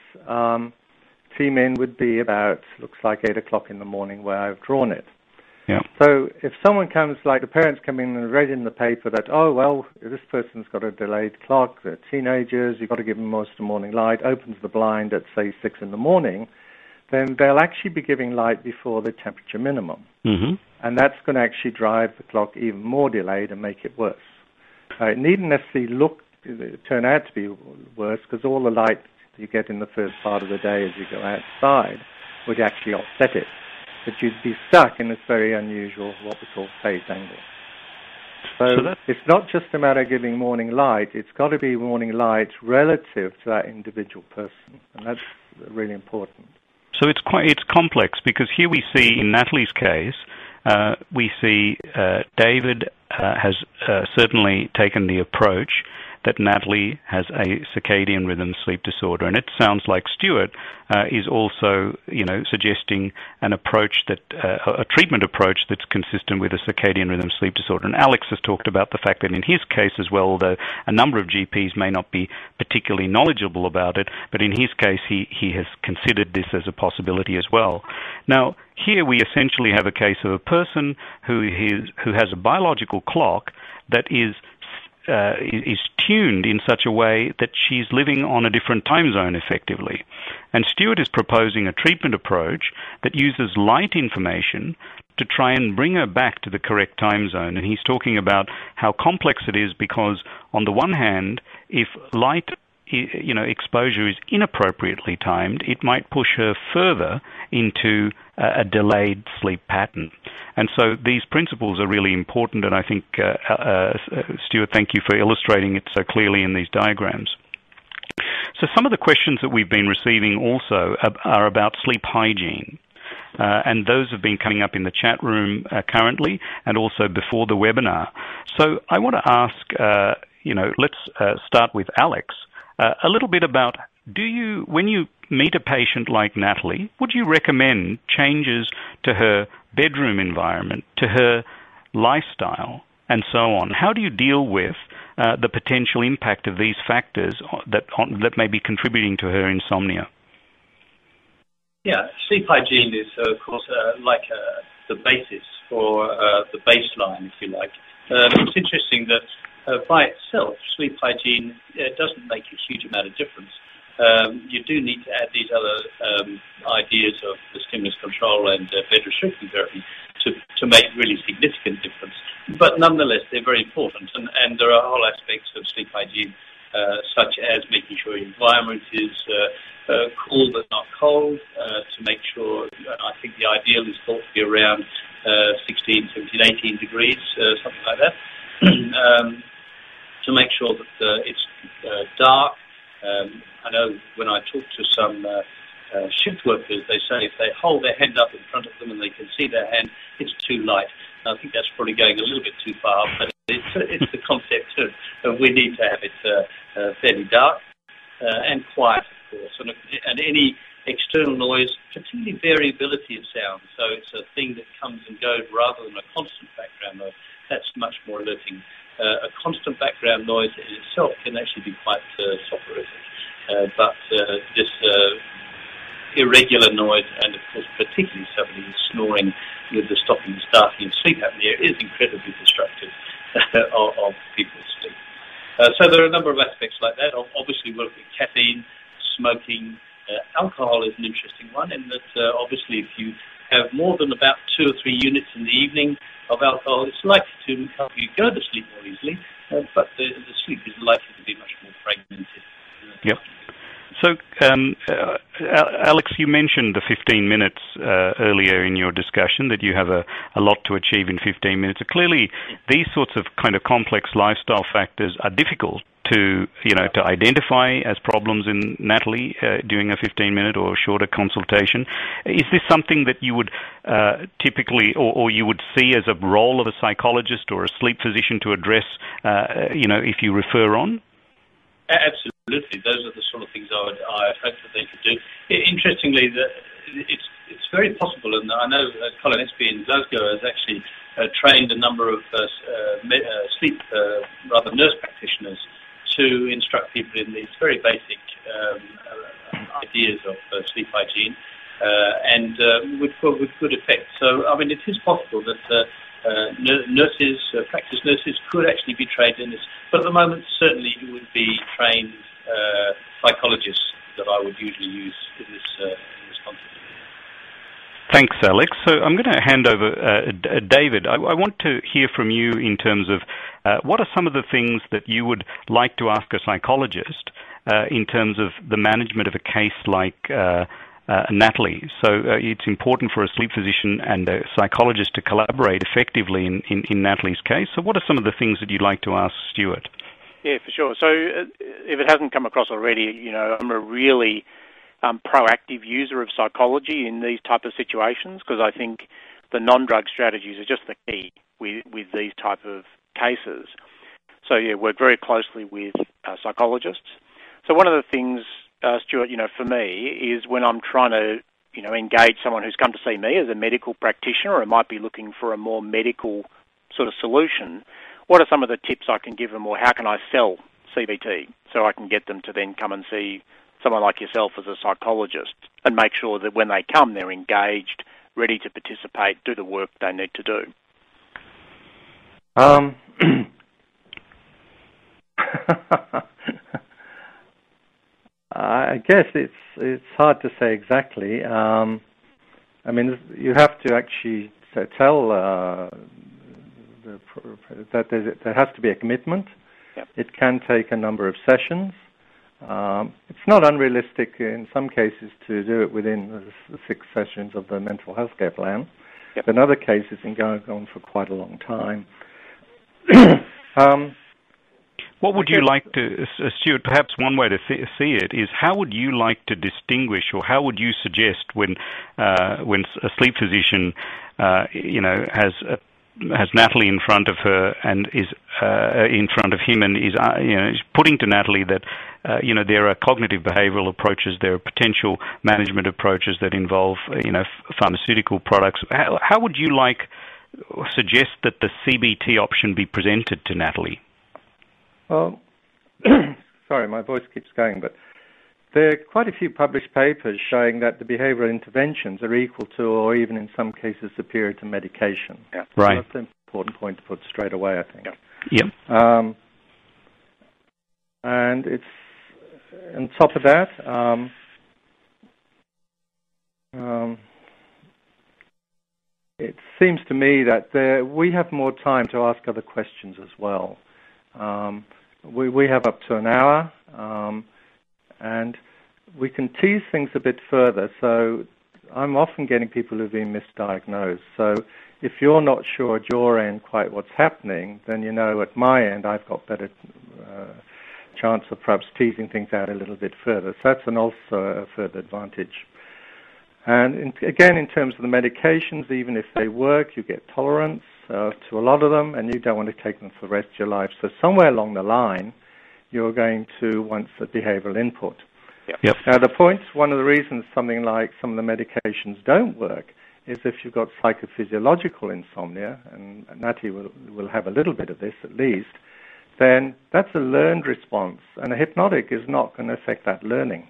T-min would be about, looks like 8 o'clock in the morning where I've drawn it. Yeah. So if someone comes, like the parents come in and read in the paper that, oh, well, this person's got a delayed clock, they're teenagers, you've got to give them most of the morning light, opens the blind at, say, 6 in the morning, then they'll actually be giving light before the temperature minimum. Mm-hmm. And that's going to actually drive the clock even more delayed and make it worse. It needn't necessarily turn out to be worse, because all the light you get in the first part of the day as you go outside would actually offset it. But you'd be stuck in this very unusual, what we call phase angle. So it's not just a matter of giving morning light, it's got to be morning light relative to that individual person, and that's really important. So it's complex, because here we see, in Natalie's case, we see David has certainly taken the approach that Natalie has a circadian rhythm sleep disorder, and it sounds like Stuart is also, suggesting an approach a treatment approach that's consistent with a circadian rhythm sleep disorder. And Alex has talked about the fact that in his case as well, although a number of GPs may not be particularly knowledgeable about it, but in his case he has considered this as a possibility as well. Now, here we essentially have a case of a person who has a biological clock that is tuned in such a way that she's living on a different time zone effectively. And Stuart is proposing a treatment approach that uses light information to try and bring her back to the correct time zone. And he's talking about how complex it is, because on the one hand, if light exposure is inappropriately timed, it might push her further into a delayed sleep pattern. And so these principles are really important, and I think, Stuart, thank you for illustrating it so clearly in these diagrams. So some of the questions that we've been receiving also are about sleep hygiene. and those have been coming up in the chat room currently and also before the webinar. So I want to ask, let's start with Alex, a little bit about, when you meet a patient like Natalie, would you recommend changes to her bedroom environment, to her lifestyle, and so on? How do you deal with the potential impact of these factors that may be contributing to her insomnia? Yeah, sleep hygiene is, of course, the basis for the baseline, if you like. It's interesting that by itself, sleep hygiene doesn't make a huge amount of difference. You do need to add these other ideas of the stimulus control and bed restriction therapy to make really significant difference. But nonetheless, they're very important, and there are whole aspects of sleep hygiene, such as making sure your environment is cool but not cold, to make sure, I think the ideal is thought to be around 16, 17, 18 degrees, something like that, to make sure that it's dark. I know when I talk to some shift workers, they say if they hold their hand up in front of them and they can see their hand, it's too light. And I think that's probably going a little bit too far, but it's the concept of we need to have it fairly dark and quiet, of course, and any external noise, particularly variability of sound. So it's a thing that comes and goes rather than a constant background noise. That's much more alerting. A constant background noise in itself can actually be quite soporific. But this irregular noise, and of course particularly somebody who's snoring with the stopping and starting of sleep apnea, is incredibly destructive of people's sleep. So there are a number of aspects like that. Obviously we're looking at caffeine, smoking. Alcohol is an interesting one in that obviously if you have more than about 2 or 3 units in the evening of alcohol, it's likely to help you go to sleep more easily, but the sleep is likely to be much more fragmented. Yep. So, Alex, you mentioned the 15 minutes earlier in your discussion, that you have a lot to achieve in 15 minutes. So clearly, these sorts of kind of complex lifestyle factors are difficult to identify as problems in Natalie during a 15-minute or shorter consultation. Is this something that you would typically, or you would see as a role of a psychologist or a sleep physician to address, if you refer on? Absolutely, those are the sort of things I hope that they could do. Interestingly, it's very possible, and I know Colin Espy in Glasgow has actually trained a number of sleep nurse practitioners to instruct people in these very basic ideas of sleep hygiene, and with good effect. So, I mean, it is possible that nurses, practice nurses, could actually be trained in this. But at the moment, certainly it would be trained psychologists that I would usually use in this context. Thanks, Alex. So I'm going to hand over, David, I want to hear from you in terms of what are some of the things that you would like to ask a psychologist in terms of the management of a case like Natalie. So it's important for a sleep physician and a psychologist to collaborate effectively in Natalie's case. So what are some of the things that you'd like to ask Stuart? Yeah, for sure. So if it hasn't come across already, I'm a really proactive user of psychology in these type of situations, because I think the non-drug strategies are just the key with these type of cases. So yeah, work very closely with psychologists. So one of the things, Stuart, for me is when I'm trying to, engage someone who's come to see me as a medical practitioner or might be looking for a more medical sort of solution, what are some of the tips I can give them, or how can I sell CBT so I can get them to then come and see someone like yourself as a psychologist and make sure that when they come, they're engaged, ready to participate, do the work they need to do? I guess it's hard to say exactly. You have to actually tell that there has to be a commitment. Yep. It can take a number of sessions. It's not unrealistic in some cases to do it within the 6 sessions of the mental health care plan. Yep. In other cases, it can go on for quite a long time. What would you like to, Stuart, perhaps one way to see it is how would you like to distinguish, or how would you suggest when a sleep physician, has Natalie in front of her and is in front of him and is putting to Natalie that there are cognitive behavioural approaches, there are potential management approaches that involve pharmaceutical products. How would you suggest that the CBT option be presented to Natalie? Well, sorry, my voice keeps going, but there are quite a few published papers showing that the behavioral interventions are equal to, or even in some cases superior to, medication. Yeah. Right. So that's an important point to put straight away, I think. Yep. And it's on top of that, it seems to me that we have more time to ask other questions as well. We have up to an hour, and we can tease things a bit further. So I'm often getting people who've been misdiagnosed. So if you're not sure at your end quite what's happening, then at my end I've got better chance of perhaps teasing things out a little bit further. So that's also a further advantage. And again, in terms of the medications, even if they work, you get tolerance to a lot of them, and you don't want to take them for the rest of your life. So somewhere along the line, you're going to want the behavioral input. Yep. Now, one of the reasons something like some of the medications don't work is if you've got psychophysiological insomnia, and Natty will have a little bit of this at least, then that's a learned response, and a hypnotic is not going to affect that learning.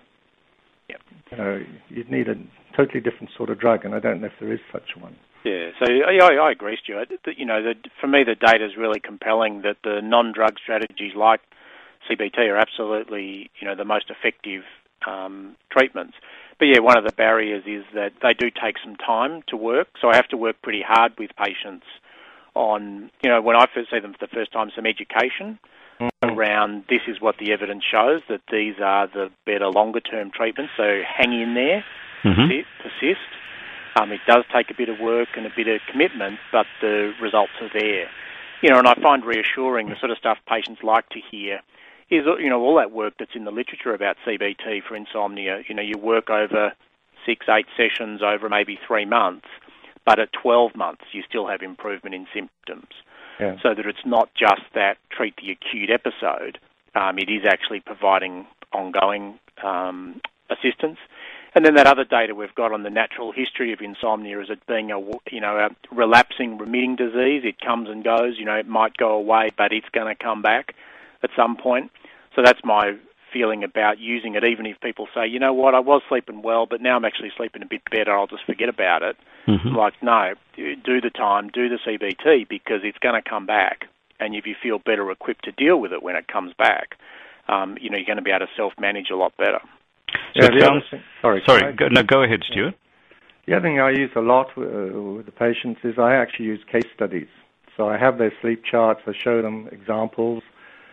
Yep. You'd need a totally different sort of drug, and I don't know if there is such one. Yeah, so I agree, Stuart. For me, the data is really compelling that the non-drug strategies like CBT are absolutely, the most effective treatments. But yeah, one of the barriers is that they do take some time to work. So I have to work pretty hard with patients on, when I first see them for the first time, some education around this is what the evidence shows, that these are the better longer-term treatments. So hang in there, persist. It does take a bit of work and a bit of commitment, but the results are there. And I find reassuring the sort of stuff patients like to hear is, all that work that's in the literature about CBT for insomnia. You work over 6-8 sessions over maybe 3 months, but at 12 months you still have improvement in symptoms. Yeah. So that it's not just that treat the acute episode, it is actually providing ongoing assistance. And then that other data we've got on the natural history of insomnia is it being a relapsing, remitting disease. It comes and goes. It might go away, but it's going to come back at some point. So that's my feeling about using it, even if people say, I was sleeping well, but now I'm actually sleeping a bit better, I'll just forget about it. I'm like, no, do the time, do the CBT, because it's going to come back. And if you feel better equipped to deal with it when it comes back, you're going to be able to self-manage a lot better. So Sorry. Go ahead, Stuart. The other thing I use a lot with the patients is I actually use case studies. So I have their sleep charts, I show them examples,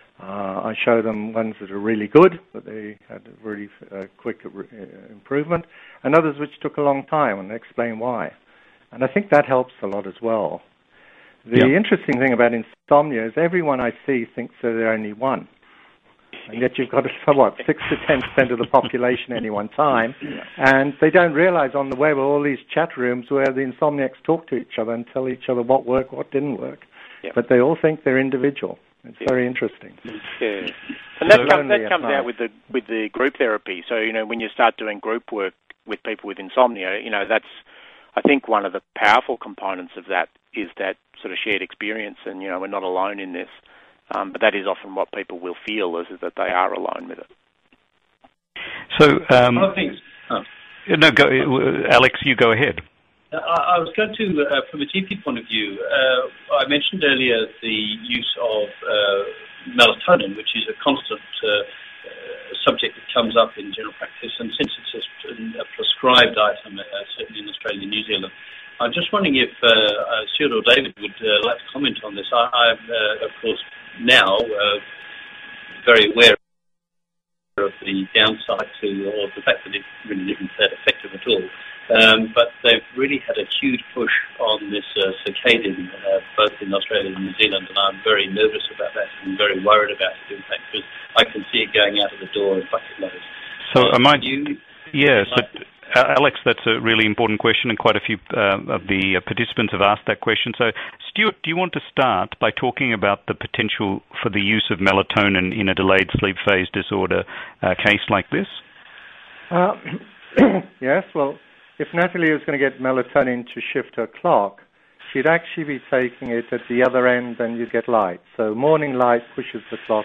I show them ones that are really good, that they had a really quick improvement, and others which took a long time, and explain why. And I think that helps a lot as well. The interesting thing about insomnia is everyone I see thinks that they're only one. And yet you've got 6 to 10% of the population at any one time, and they don't realize on the web are all these chat rooms where the insomniacs talk to each other and tell each other what worked, what didn't work. Yep. But they all think they're individual. It's very interesting. Yeah, and that comes out with the group therapy. So when you start doing group work with people with insomnia, that's, I think, one of the powerful components of that is that sort of shared experience, and we're not alone in this. But that is often what people will feel is that they are alone with it. So, other Alex, you go ahead. I was going to, from a GP point of view, I mentioned earlier the use of melatonin, which is a constant subject that comes up in general practice, and since it's a prescribed item, certainly in Australia and New Zealand, I'm just wondering if Stuart or David would like to comment on this. I'm, of course, now very aware of the downside or the fact that it really isn't that effective at all. But they've really had a huge push on in this circadian, both in Australia and New Zealand, and I'm very nervous about that and very worried about it, in fact, because I can see it going out of the door in bucket loads. So Alex, that's a really important question, and quite a few of the participants have asked that question. So, Stuart, do you want to start by talking about the potential for the use of melatonin in a delayed sleep phase disorder case like this? Yes, well, if Natalie was going to get melatonin to shift her clock, she'd actually be taking it at the other end, and you'd get light. So morning light pushes the clock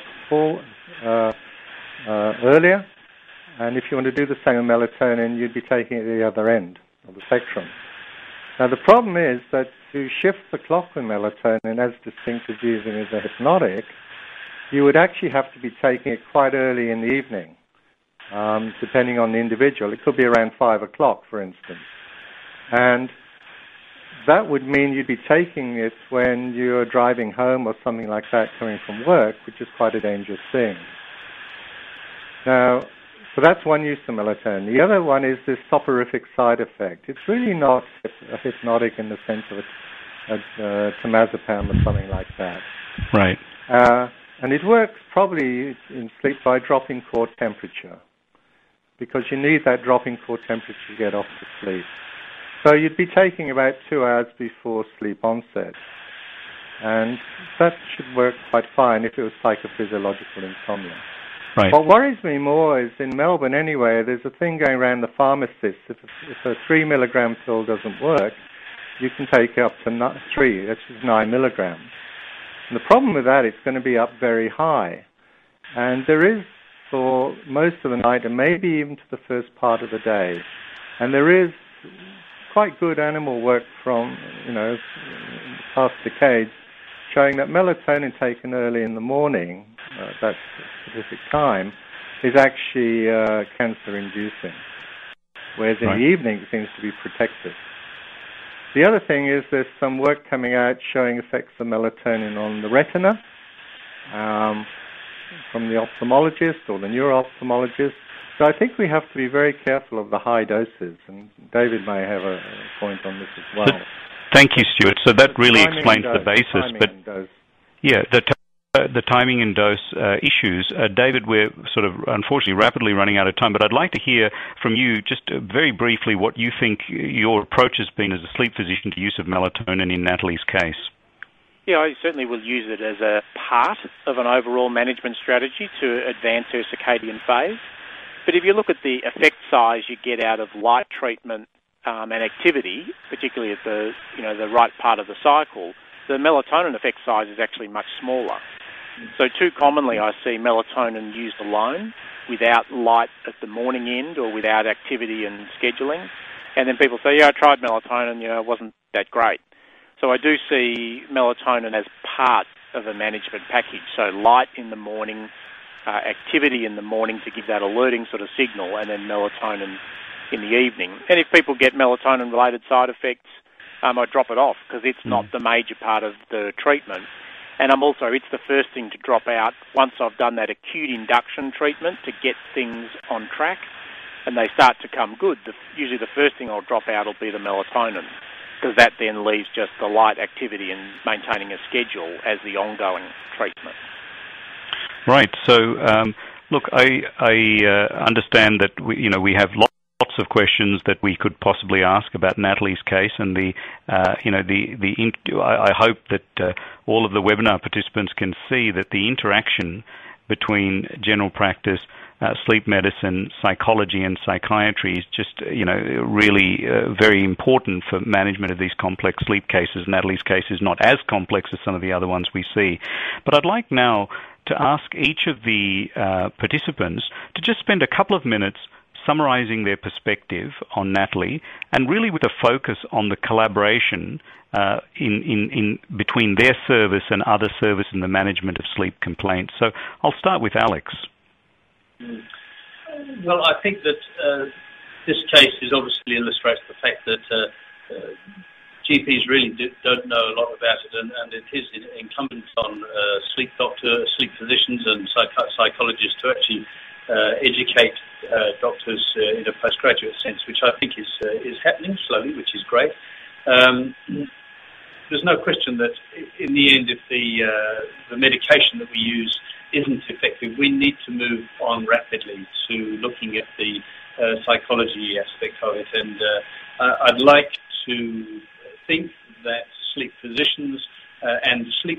earlier, and if you want to do the same with melatonin, you'd be taking it at the other end of the spectrum. Now, the problem is that to shift the clock with melatonin, as distinct as using as a hypnotic, you would actually have to be taking it quite early in the evening, depending on the individual. It could be around 5 o'clock, for instance. And that would mean you'd be taking it when you're driving home or something like that coming from work, which is quite a dangerous thing. Now, so that's one use of melatonin. The other one is this soporific side effect. It's really not a hypnotic in the sense of a temazepam or something like that. Right. And it works probably in sleep by dropping core temperature, because you need that drop in core temperature to get off to sleep. So you'd be taking about 2 hours before sleep onset. And that should work quite fine if it was psychophysiological insomnia. Right. What worries me more is in Melbourne anyway, there's a thing going around the pharmacists. If a 3 milligram pill doesn't work, you can take up to 3, which is 9 milligrams. And the problem with that, it's going to be up very high. And there is, for most of the night, and maybe even to the first part of the day, and there is quite good animal work from, past decades, showing that melatonin taken early in the morning, that specific time, is actually cancer-inducing, whereas in the evening it seems to be protective. The other thing is there's some work coming out showing effects of melatonin on the retina from the ophthalmologist or the neuro-ophthalmologist. So I think we have to be very careful of the high doses, and David may have a point on this as well. Thank you, Stuart. So that really explains the basis. But yeah, the timing and dose issues. David, we're sort of unfortunately rapidly running out of time, but I'd like to hear from you just very briefly what you think your approach has been as a sleep physician to use of melatonin in Natalie's case. Yeah, I certainly will use it as a part of an overall management strategy to advance her circadian phase. But if you look at the effect size you get out of light treatment and activity, particularly at the right part of the cycle, the melatonin effect size is actually much smaller. So too commonly I see melatonin used alone without light at the morning end or without activity and scheduling. And then people say, I tried melatonin, it wasn't that great. So I do see melatonin as part of a management package. So light in the morning, activity in the morning to give that alerting sort of signal, and then melatonin in the evening. And if people get melatonin-related side effects, I drop it off because it's not the major part of the treatment. And it's the first thing to drop out once I've done that acute induction treatment to get things on track, and they start to come good. Usually the first thing I'll drop out will be the melatonin, because that then leaves just the light activity and maintaining a schedule as the ongoing treatment. Right. So, look, I understand that we have lots of questions that we could possibly ask about Natalie's case, and I hope that all of the webinar participants can see that the interaction between general practice, sleep medicine, psychology, and psychiatry is just really very important for management of these complex sleep cases. Natalie's case is not as complex as some of the other ones we see, but I'd like now to ask each of the participants to just spend a couple of minutes summarizing their perspective on Natalie, and really with a focus on the collaboration in between their service and other service in the management of sleep complaints. So I'll start with Alex. Well, I think that this case obviously illustrates the fact that GPs really don't know a lot about it, and it is incumbent on sleep physicians and psychologists to actually educate doctors in a postgraduate sense, which I think is happening slowly, which is great. there's no question that in the end, if the medication that we use isn't effective, we need to move on rapidly to looking at the psychology aspect of it. And I'd like to think that sleep physicians and sleep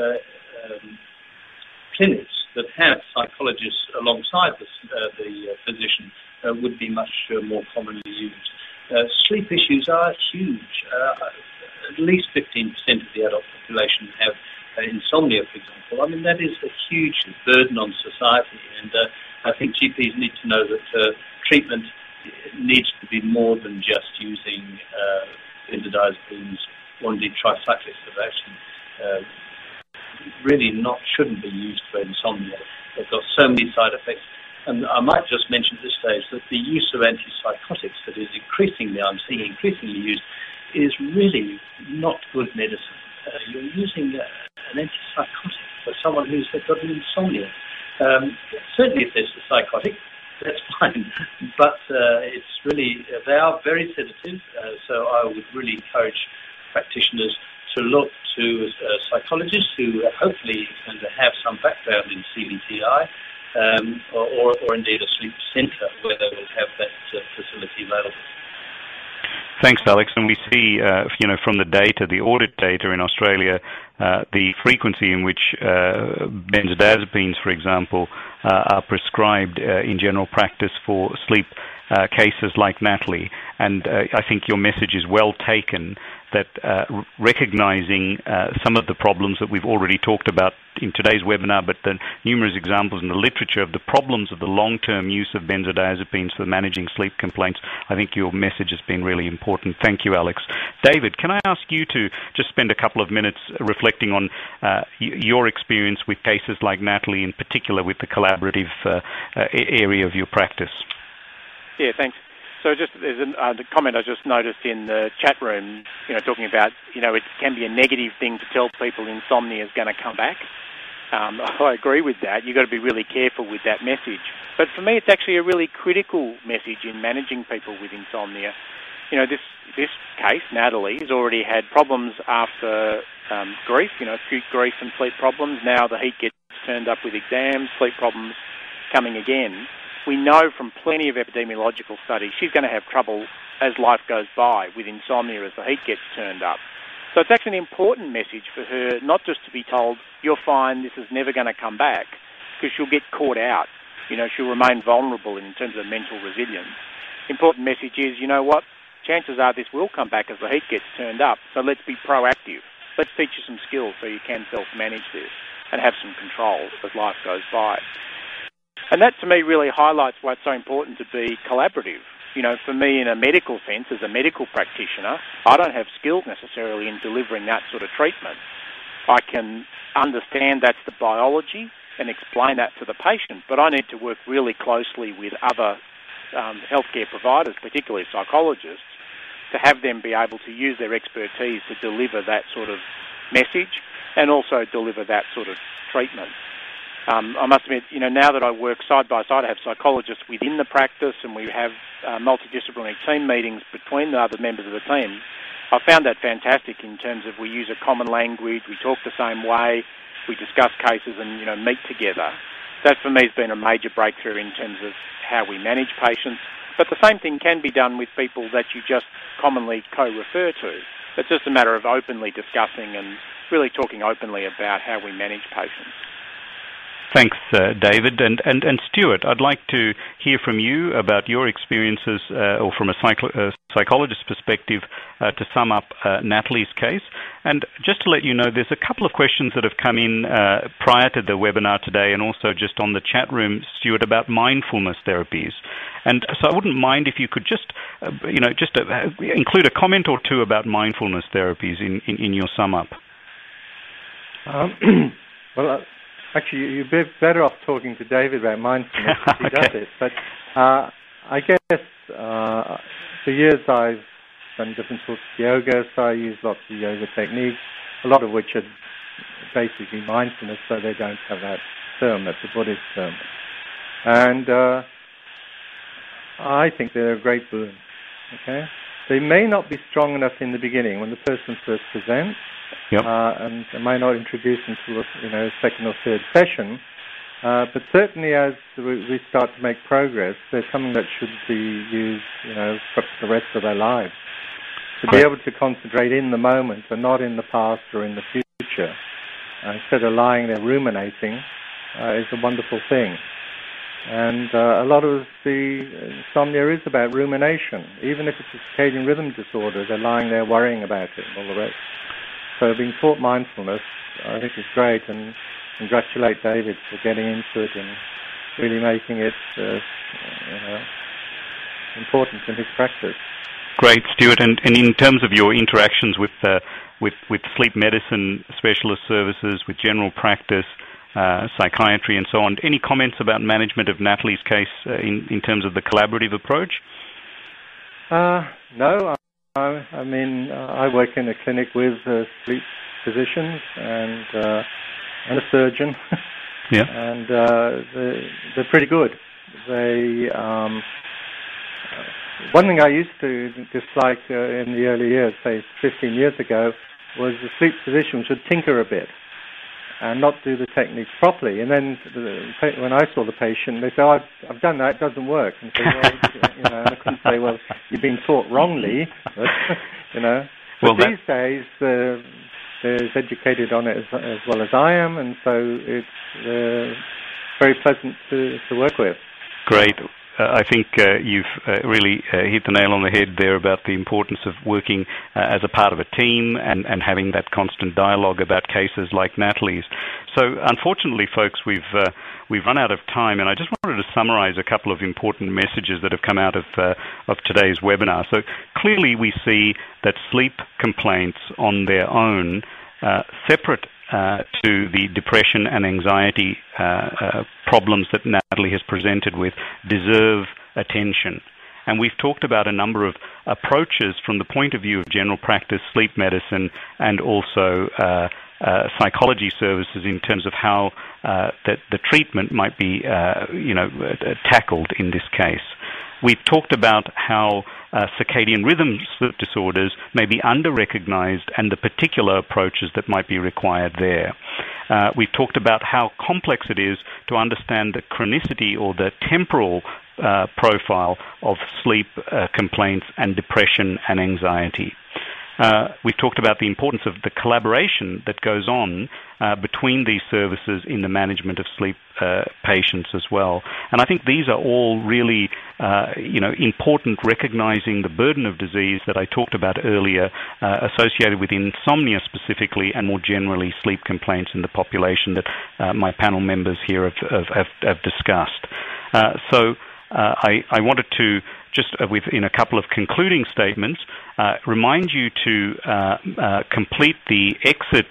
clinics that have psychologists alongside the physician would be much more commonly used. Sleep issues are huge. At least 15% of the adult population have insomnia, for example. I mean, that is a huge burden on society, and I think GPs need to know that treatment needs to be more than just using benzodiazepines or indeed tricyclics that actually really shouldn't be used for insomnia. They've got so many side effects. And I might just mention at this stage that the use of antipsychotics that is I'm seeing increasingly used, is really not good medicine. You're using an antipsychotic for someone who's got an insomnia. Certainly if there's a psychotic, that's fine. But it's really, they are very sedative, so I would really encourage practitioners to look to psychologists who hopefully are going to have some background in CBTI, or indeed a sleep centre where they will have that facility available. Thanks, Alex. And we see, from the data, the audit data in Australia, the frequency in which benzodiazepines, for example, are prescribed in general practice for sleep cases like Natalie. And I think your message is well taken, that recognizing some of the problems that we've already talked about in today's webinar, but the numerous examples in the literature of the problems of the long-term use of benzodiazepines for managing sleep complaints, I think your message has been really important. Thank you, Alex. David, can I ask you to just spend a couple of minutes reflecting on your experience with cases like Natalie, in particular with the collaborative area of your practice? Yeah, thanks. So there's a comment I just noticed in the chat room, talking about, it can be a negative thing to tell people insomnia is going to come back. I agree with that. You've got to be really careful with that message. But for me, it's actually a really critical message in managing people with insomnia. This case, Natalie, has already had problems after grief, acute grief and sleep problems. Now the heat gets turned up with exams, sleep problems coming again. We know from plenty of epidemiological studies she's going to have trouble as life goes by with insomnia as the heat gets turned up. So it's actually an important message for her not just to be told, you're fine, this is never going to come back, because she'll get caught out. She'll remain vulnerable in terms of mental resilience. Important message is, you know what, chances are this will come back as the heat gets turned up, so let's be proactive. Let's teach you some skills so you can self-manage this and have some control as life goes by. And that, to me, really highlights why it's so important to be collaborative. For me, in a medical sense, as a medical practitioner, I don't have skills necessarily in delivering that sort of treatment. I can understand that's the biology and explain that to the patient, but I need to work really closely with other healthcare providers, particularly psychologists, to have them be able to use their expertise to deliver that sort of message and also deliver that sort of treatment. I must admit, now that I work side by side, I have psychologists within the practice and we have multidisciplinary team meetings between the other members of the team. I found that fantastic in terms of we use a common language, we talk the same way, we discuss cases and, meet together. That for me has been a major breakthrough in terms of how we manage patients. But the same thing can be done with people that you just commonly co-refer to. It's just a matter of openly discussing and really talking openly about how we manage patients. Thanks, David. And Stuart, I'd like to hear from you about your experiences, or from a psychologist's perspective, to sum up Natalie's case. And just to let you know, there's a couple of questions that have come in prior to the webinar today and also just on the chat room, Stuart, about mindfulness therapies. And so I wouldn't mind if you could just include a comment or two about mindfulness therapies in your sum up. Actually, you'd be better off talking to David about mindfulness if he does it. But I guess for years I've done different sorts of yoga, so I use lots of yoga techniques, a lot of which are basically mindfulness, so they don't have that term. That's a Buddhist term. And I think they're a great boon, okay? they may not be strong enough in the beginning when the person first presents, and they may not introduce until second or third session. But certainly, as we start to make progress, there's something that should be used, for the rest of their lives. To be able to concentrate in the moment and not in the past or in the future, instead of lying there ruminating, is a wonderful thing. And a lot of the insomnia is about rumination. Even if it's a circadian rhythm disorder, they're lying there worrying about it and all the rest. So being taught mindfulness, I think, is great, and congratulate David for getting into it and really making it important in his practice. Great, Stuart. And in terms of your interactions with sleep medicine specialist services, with general practice, psychiatry and so on, any comments about management of Natalie's case in terms of the collaborative approach? No. I mean, I work in a clinic with sleep physicians and a surgeon. Yeah. And they're pretty good. They one thing I used to dislike in the early years, say 15 years ago, was the sleep physician should tinker a bit and not do the techniques properly. And then when I saw the patient, they say, "Oh, I've done that, it doesn't work." And so, and I couldn't say, "Well, you've been taught wrongly," but, But these days, they're as educated on it as well as I am, and so it's very pleasant to work with. Great. I think you've really hit the nail on the head there about the importance of working as a part of a team and having that constant dialogue about cases like Natalie's. So, unfortunately, folks, we've run out of time, and I just wanted to summarize a couple of important messages that have come out of today's webinar. So, clearly, we see that sleep complaints on their own, separate to the depression and anxiety problems that Natalie has presented with, deserve attention. And we've talked about a number of approaches from the point of view of general practice, sleep medicine, and also psychology services in terms of how the treatment might be tackled in this case. We've talked about how circadian rhythm sleep disorders may be under-recognized and the particular approaches that might be required there. We've talked about how complex it is to understand the chronicity or the temporal profile of sleep complaints and depression and anxiety. We've talked about the importance of the collaboration that goes on between these services in the management of sleep patients as well. And I think these are all really, important, recognizing the burden of disease that I talked about earlier, associated with insomnia specifically, and more generally sleep complaints in the population that my panel members here have discussed. So I wanted to just in a couple of concluding statements, remind you to complete the exit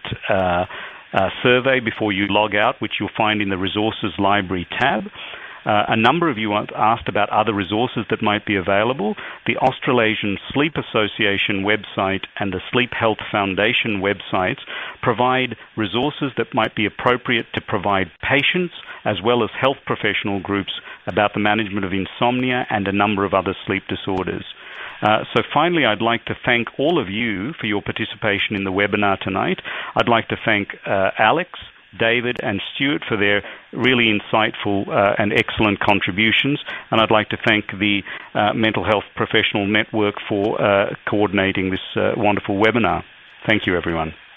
survey before you log out, which you'll find in the Resources Library tab. A number of you asked about other resources that might be available. The Australasian Sleep Association website and the Sleep Health Foundation websites provide resources that might be appropriate to provide patients as well as health professional groups about the management of insomnia and a number of other sleep disorders. So finally, I'd like to thank all of you for your participation in the webinar tonight. I'd like to thank Alex, David and Stuart for their really insightful and excellent contributions. And I'd like to thank the Mental Health Professional Network for coordinating this wonderful webinar. Thank you, everyone.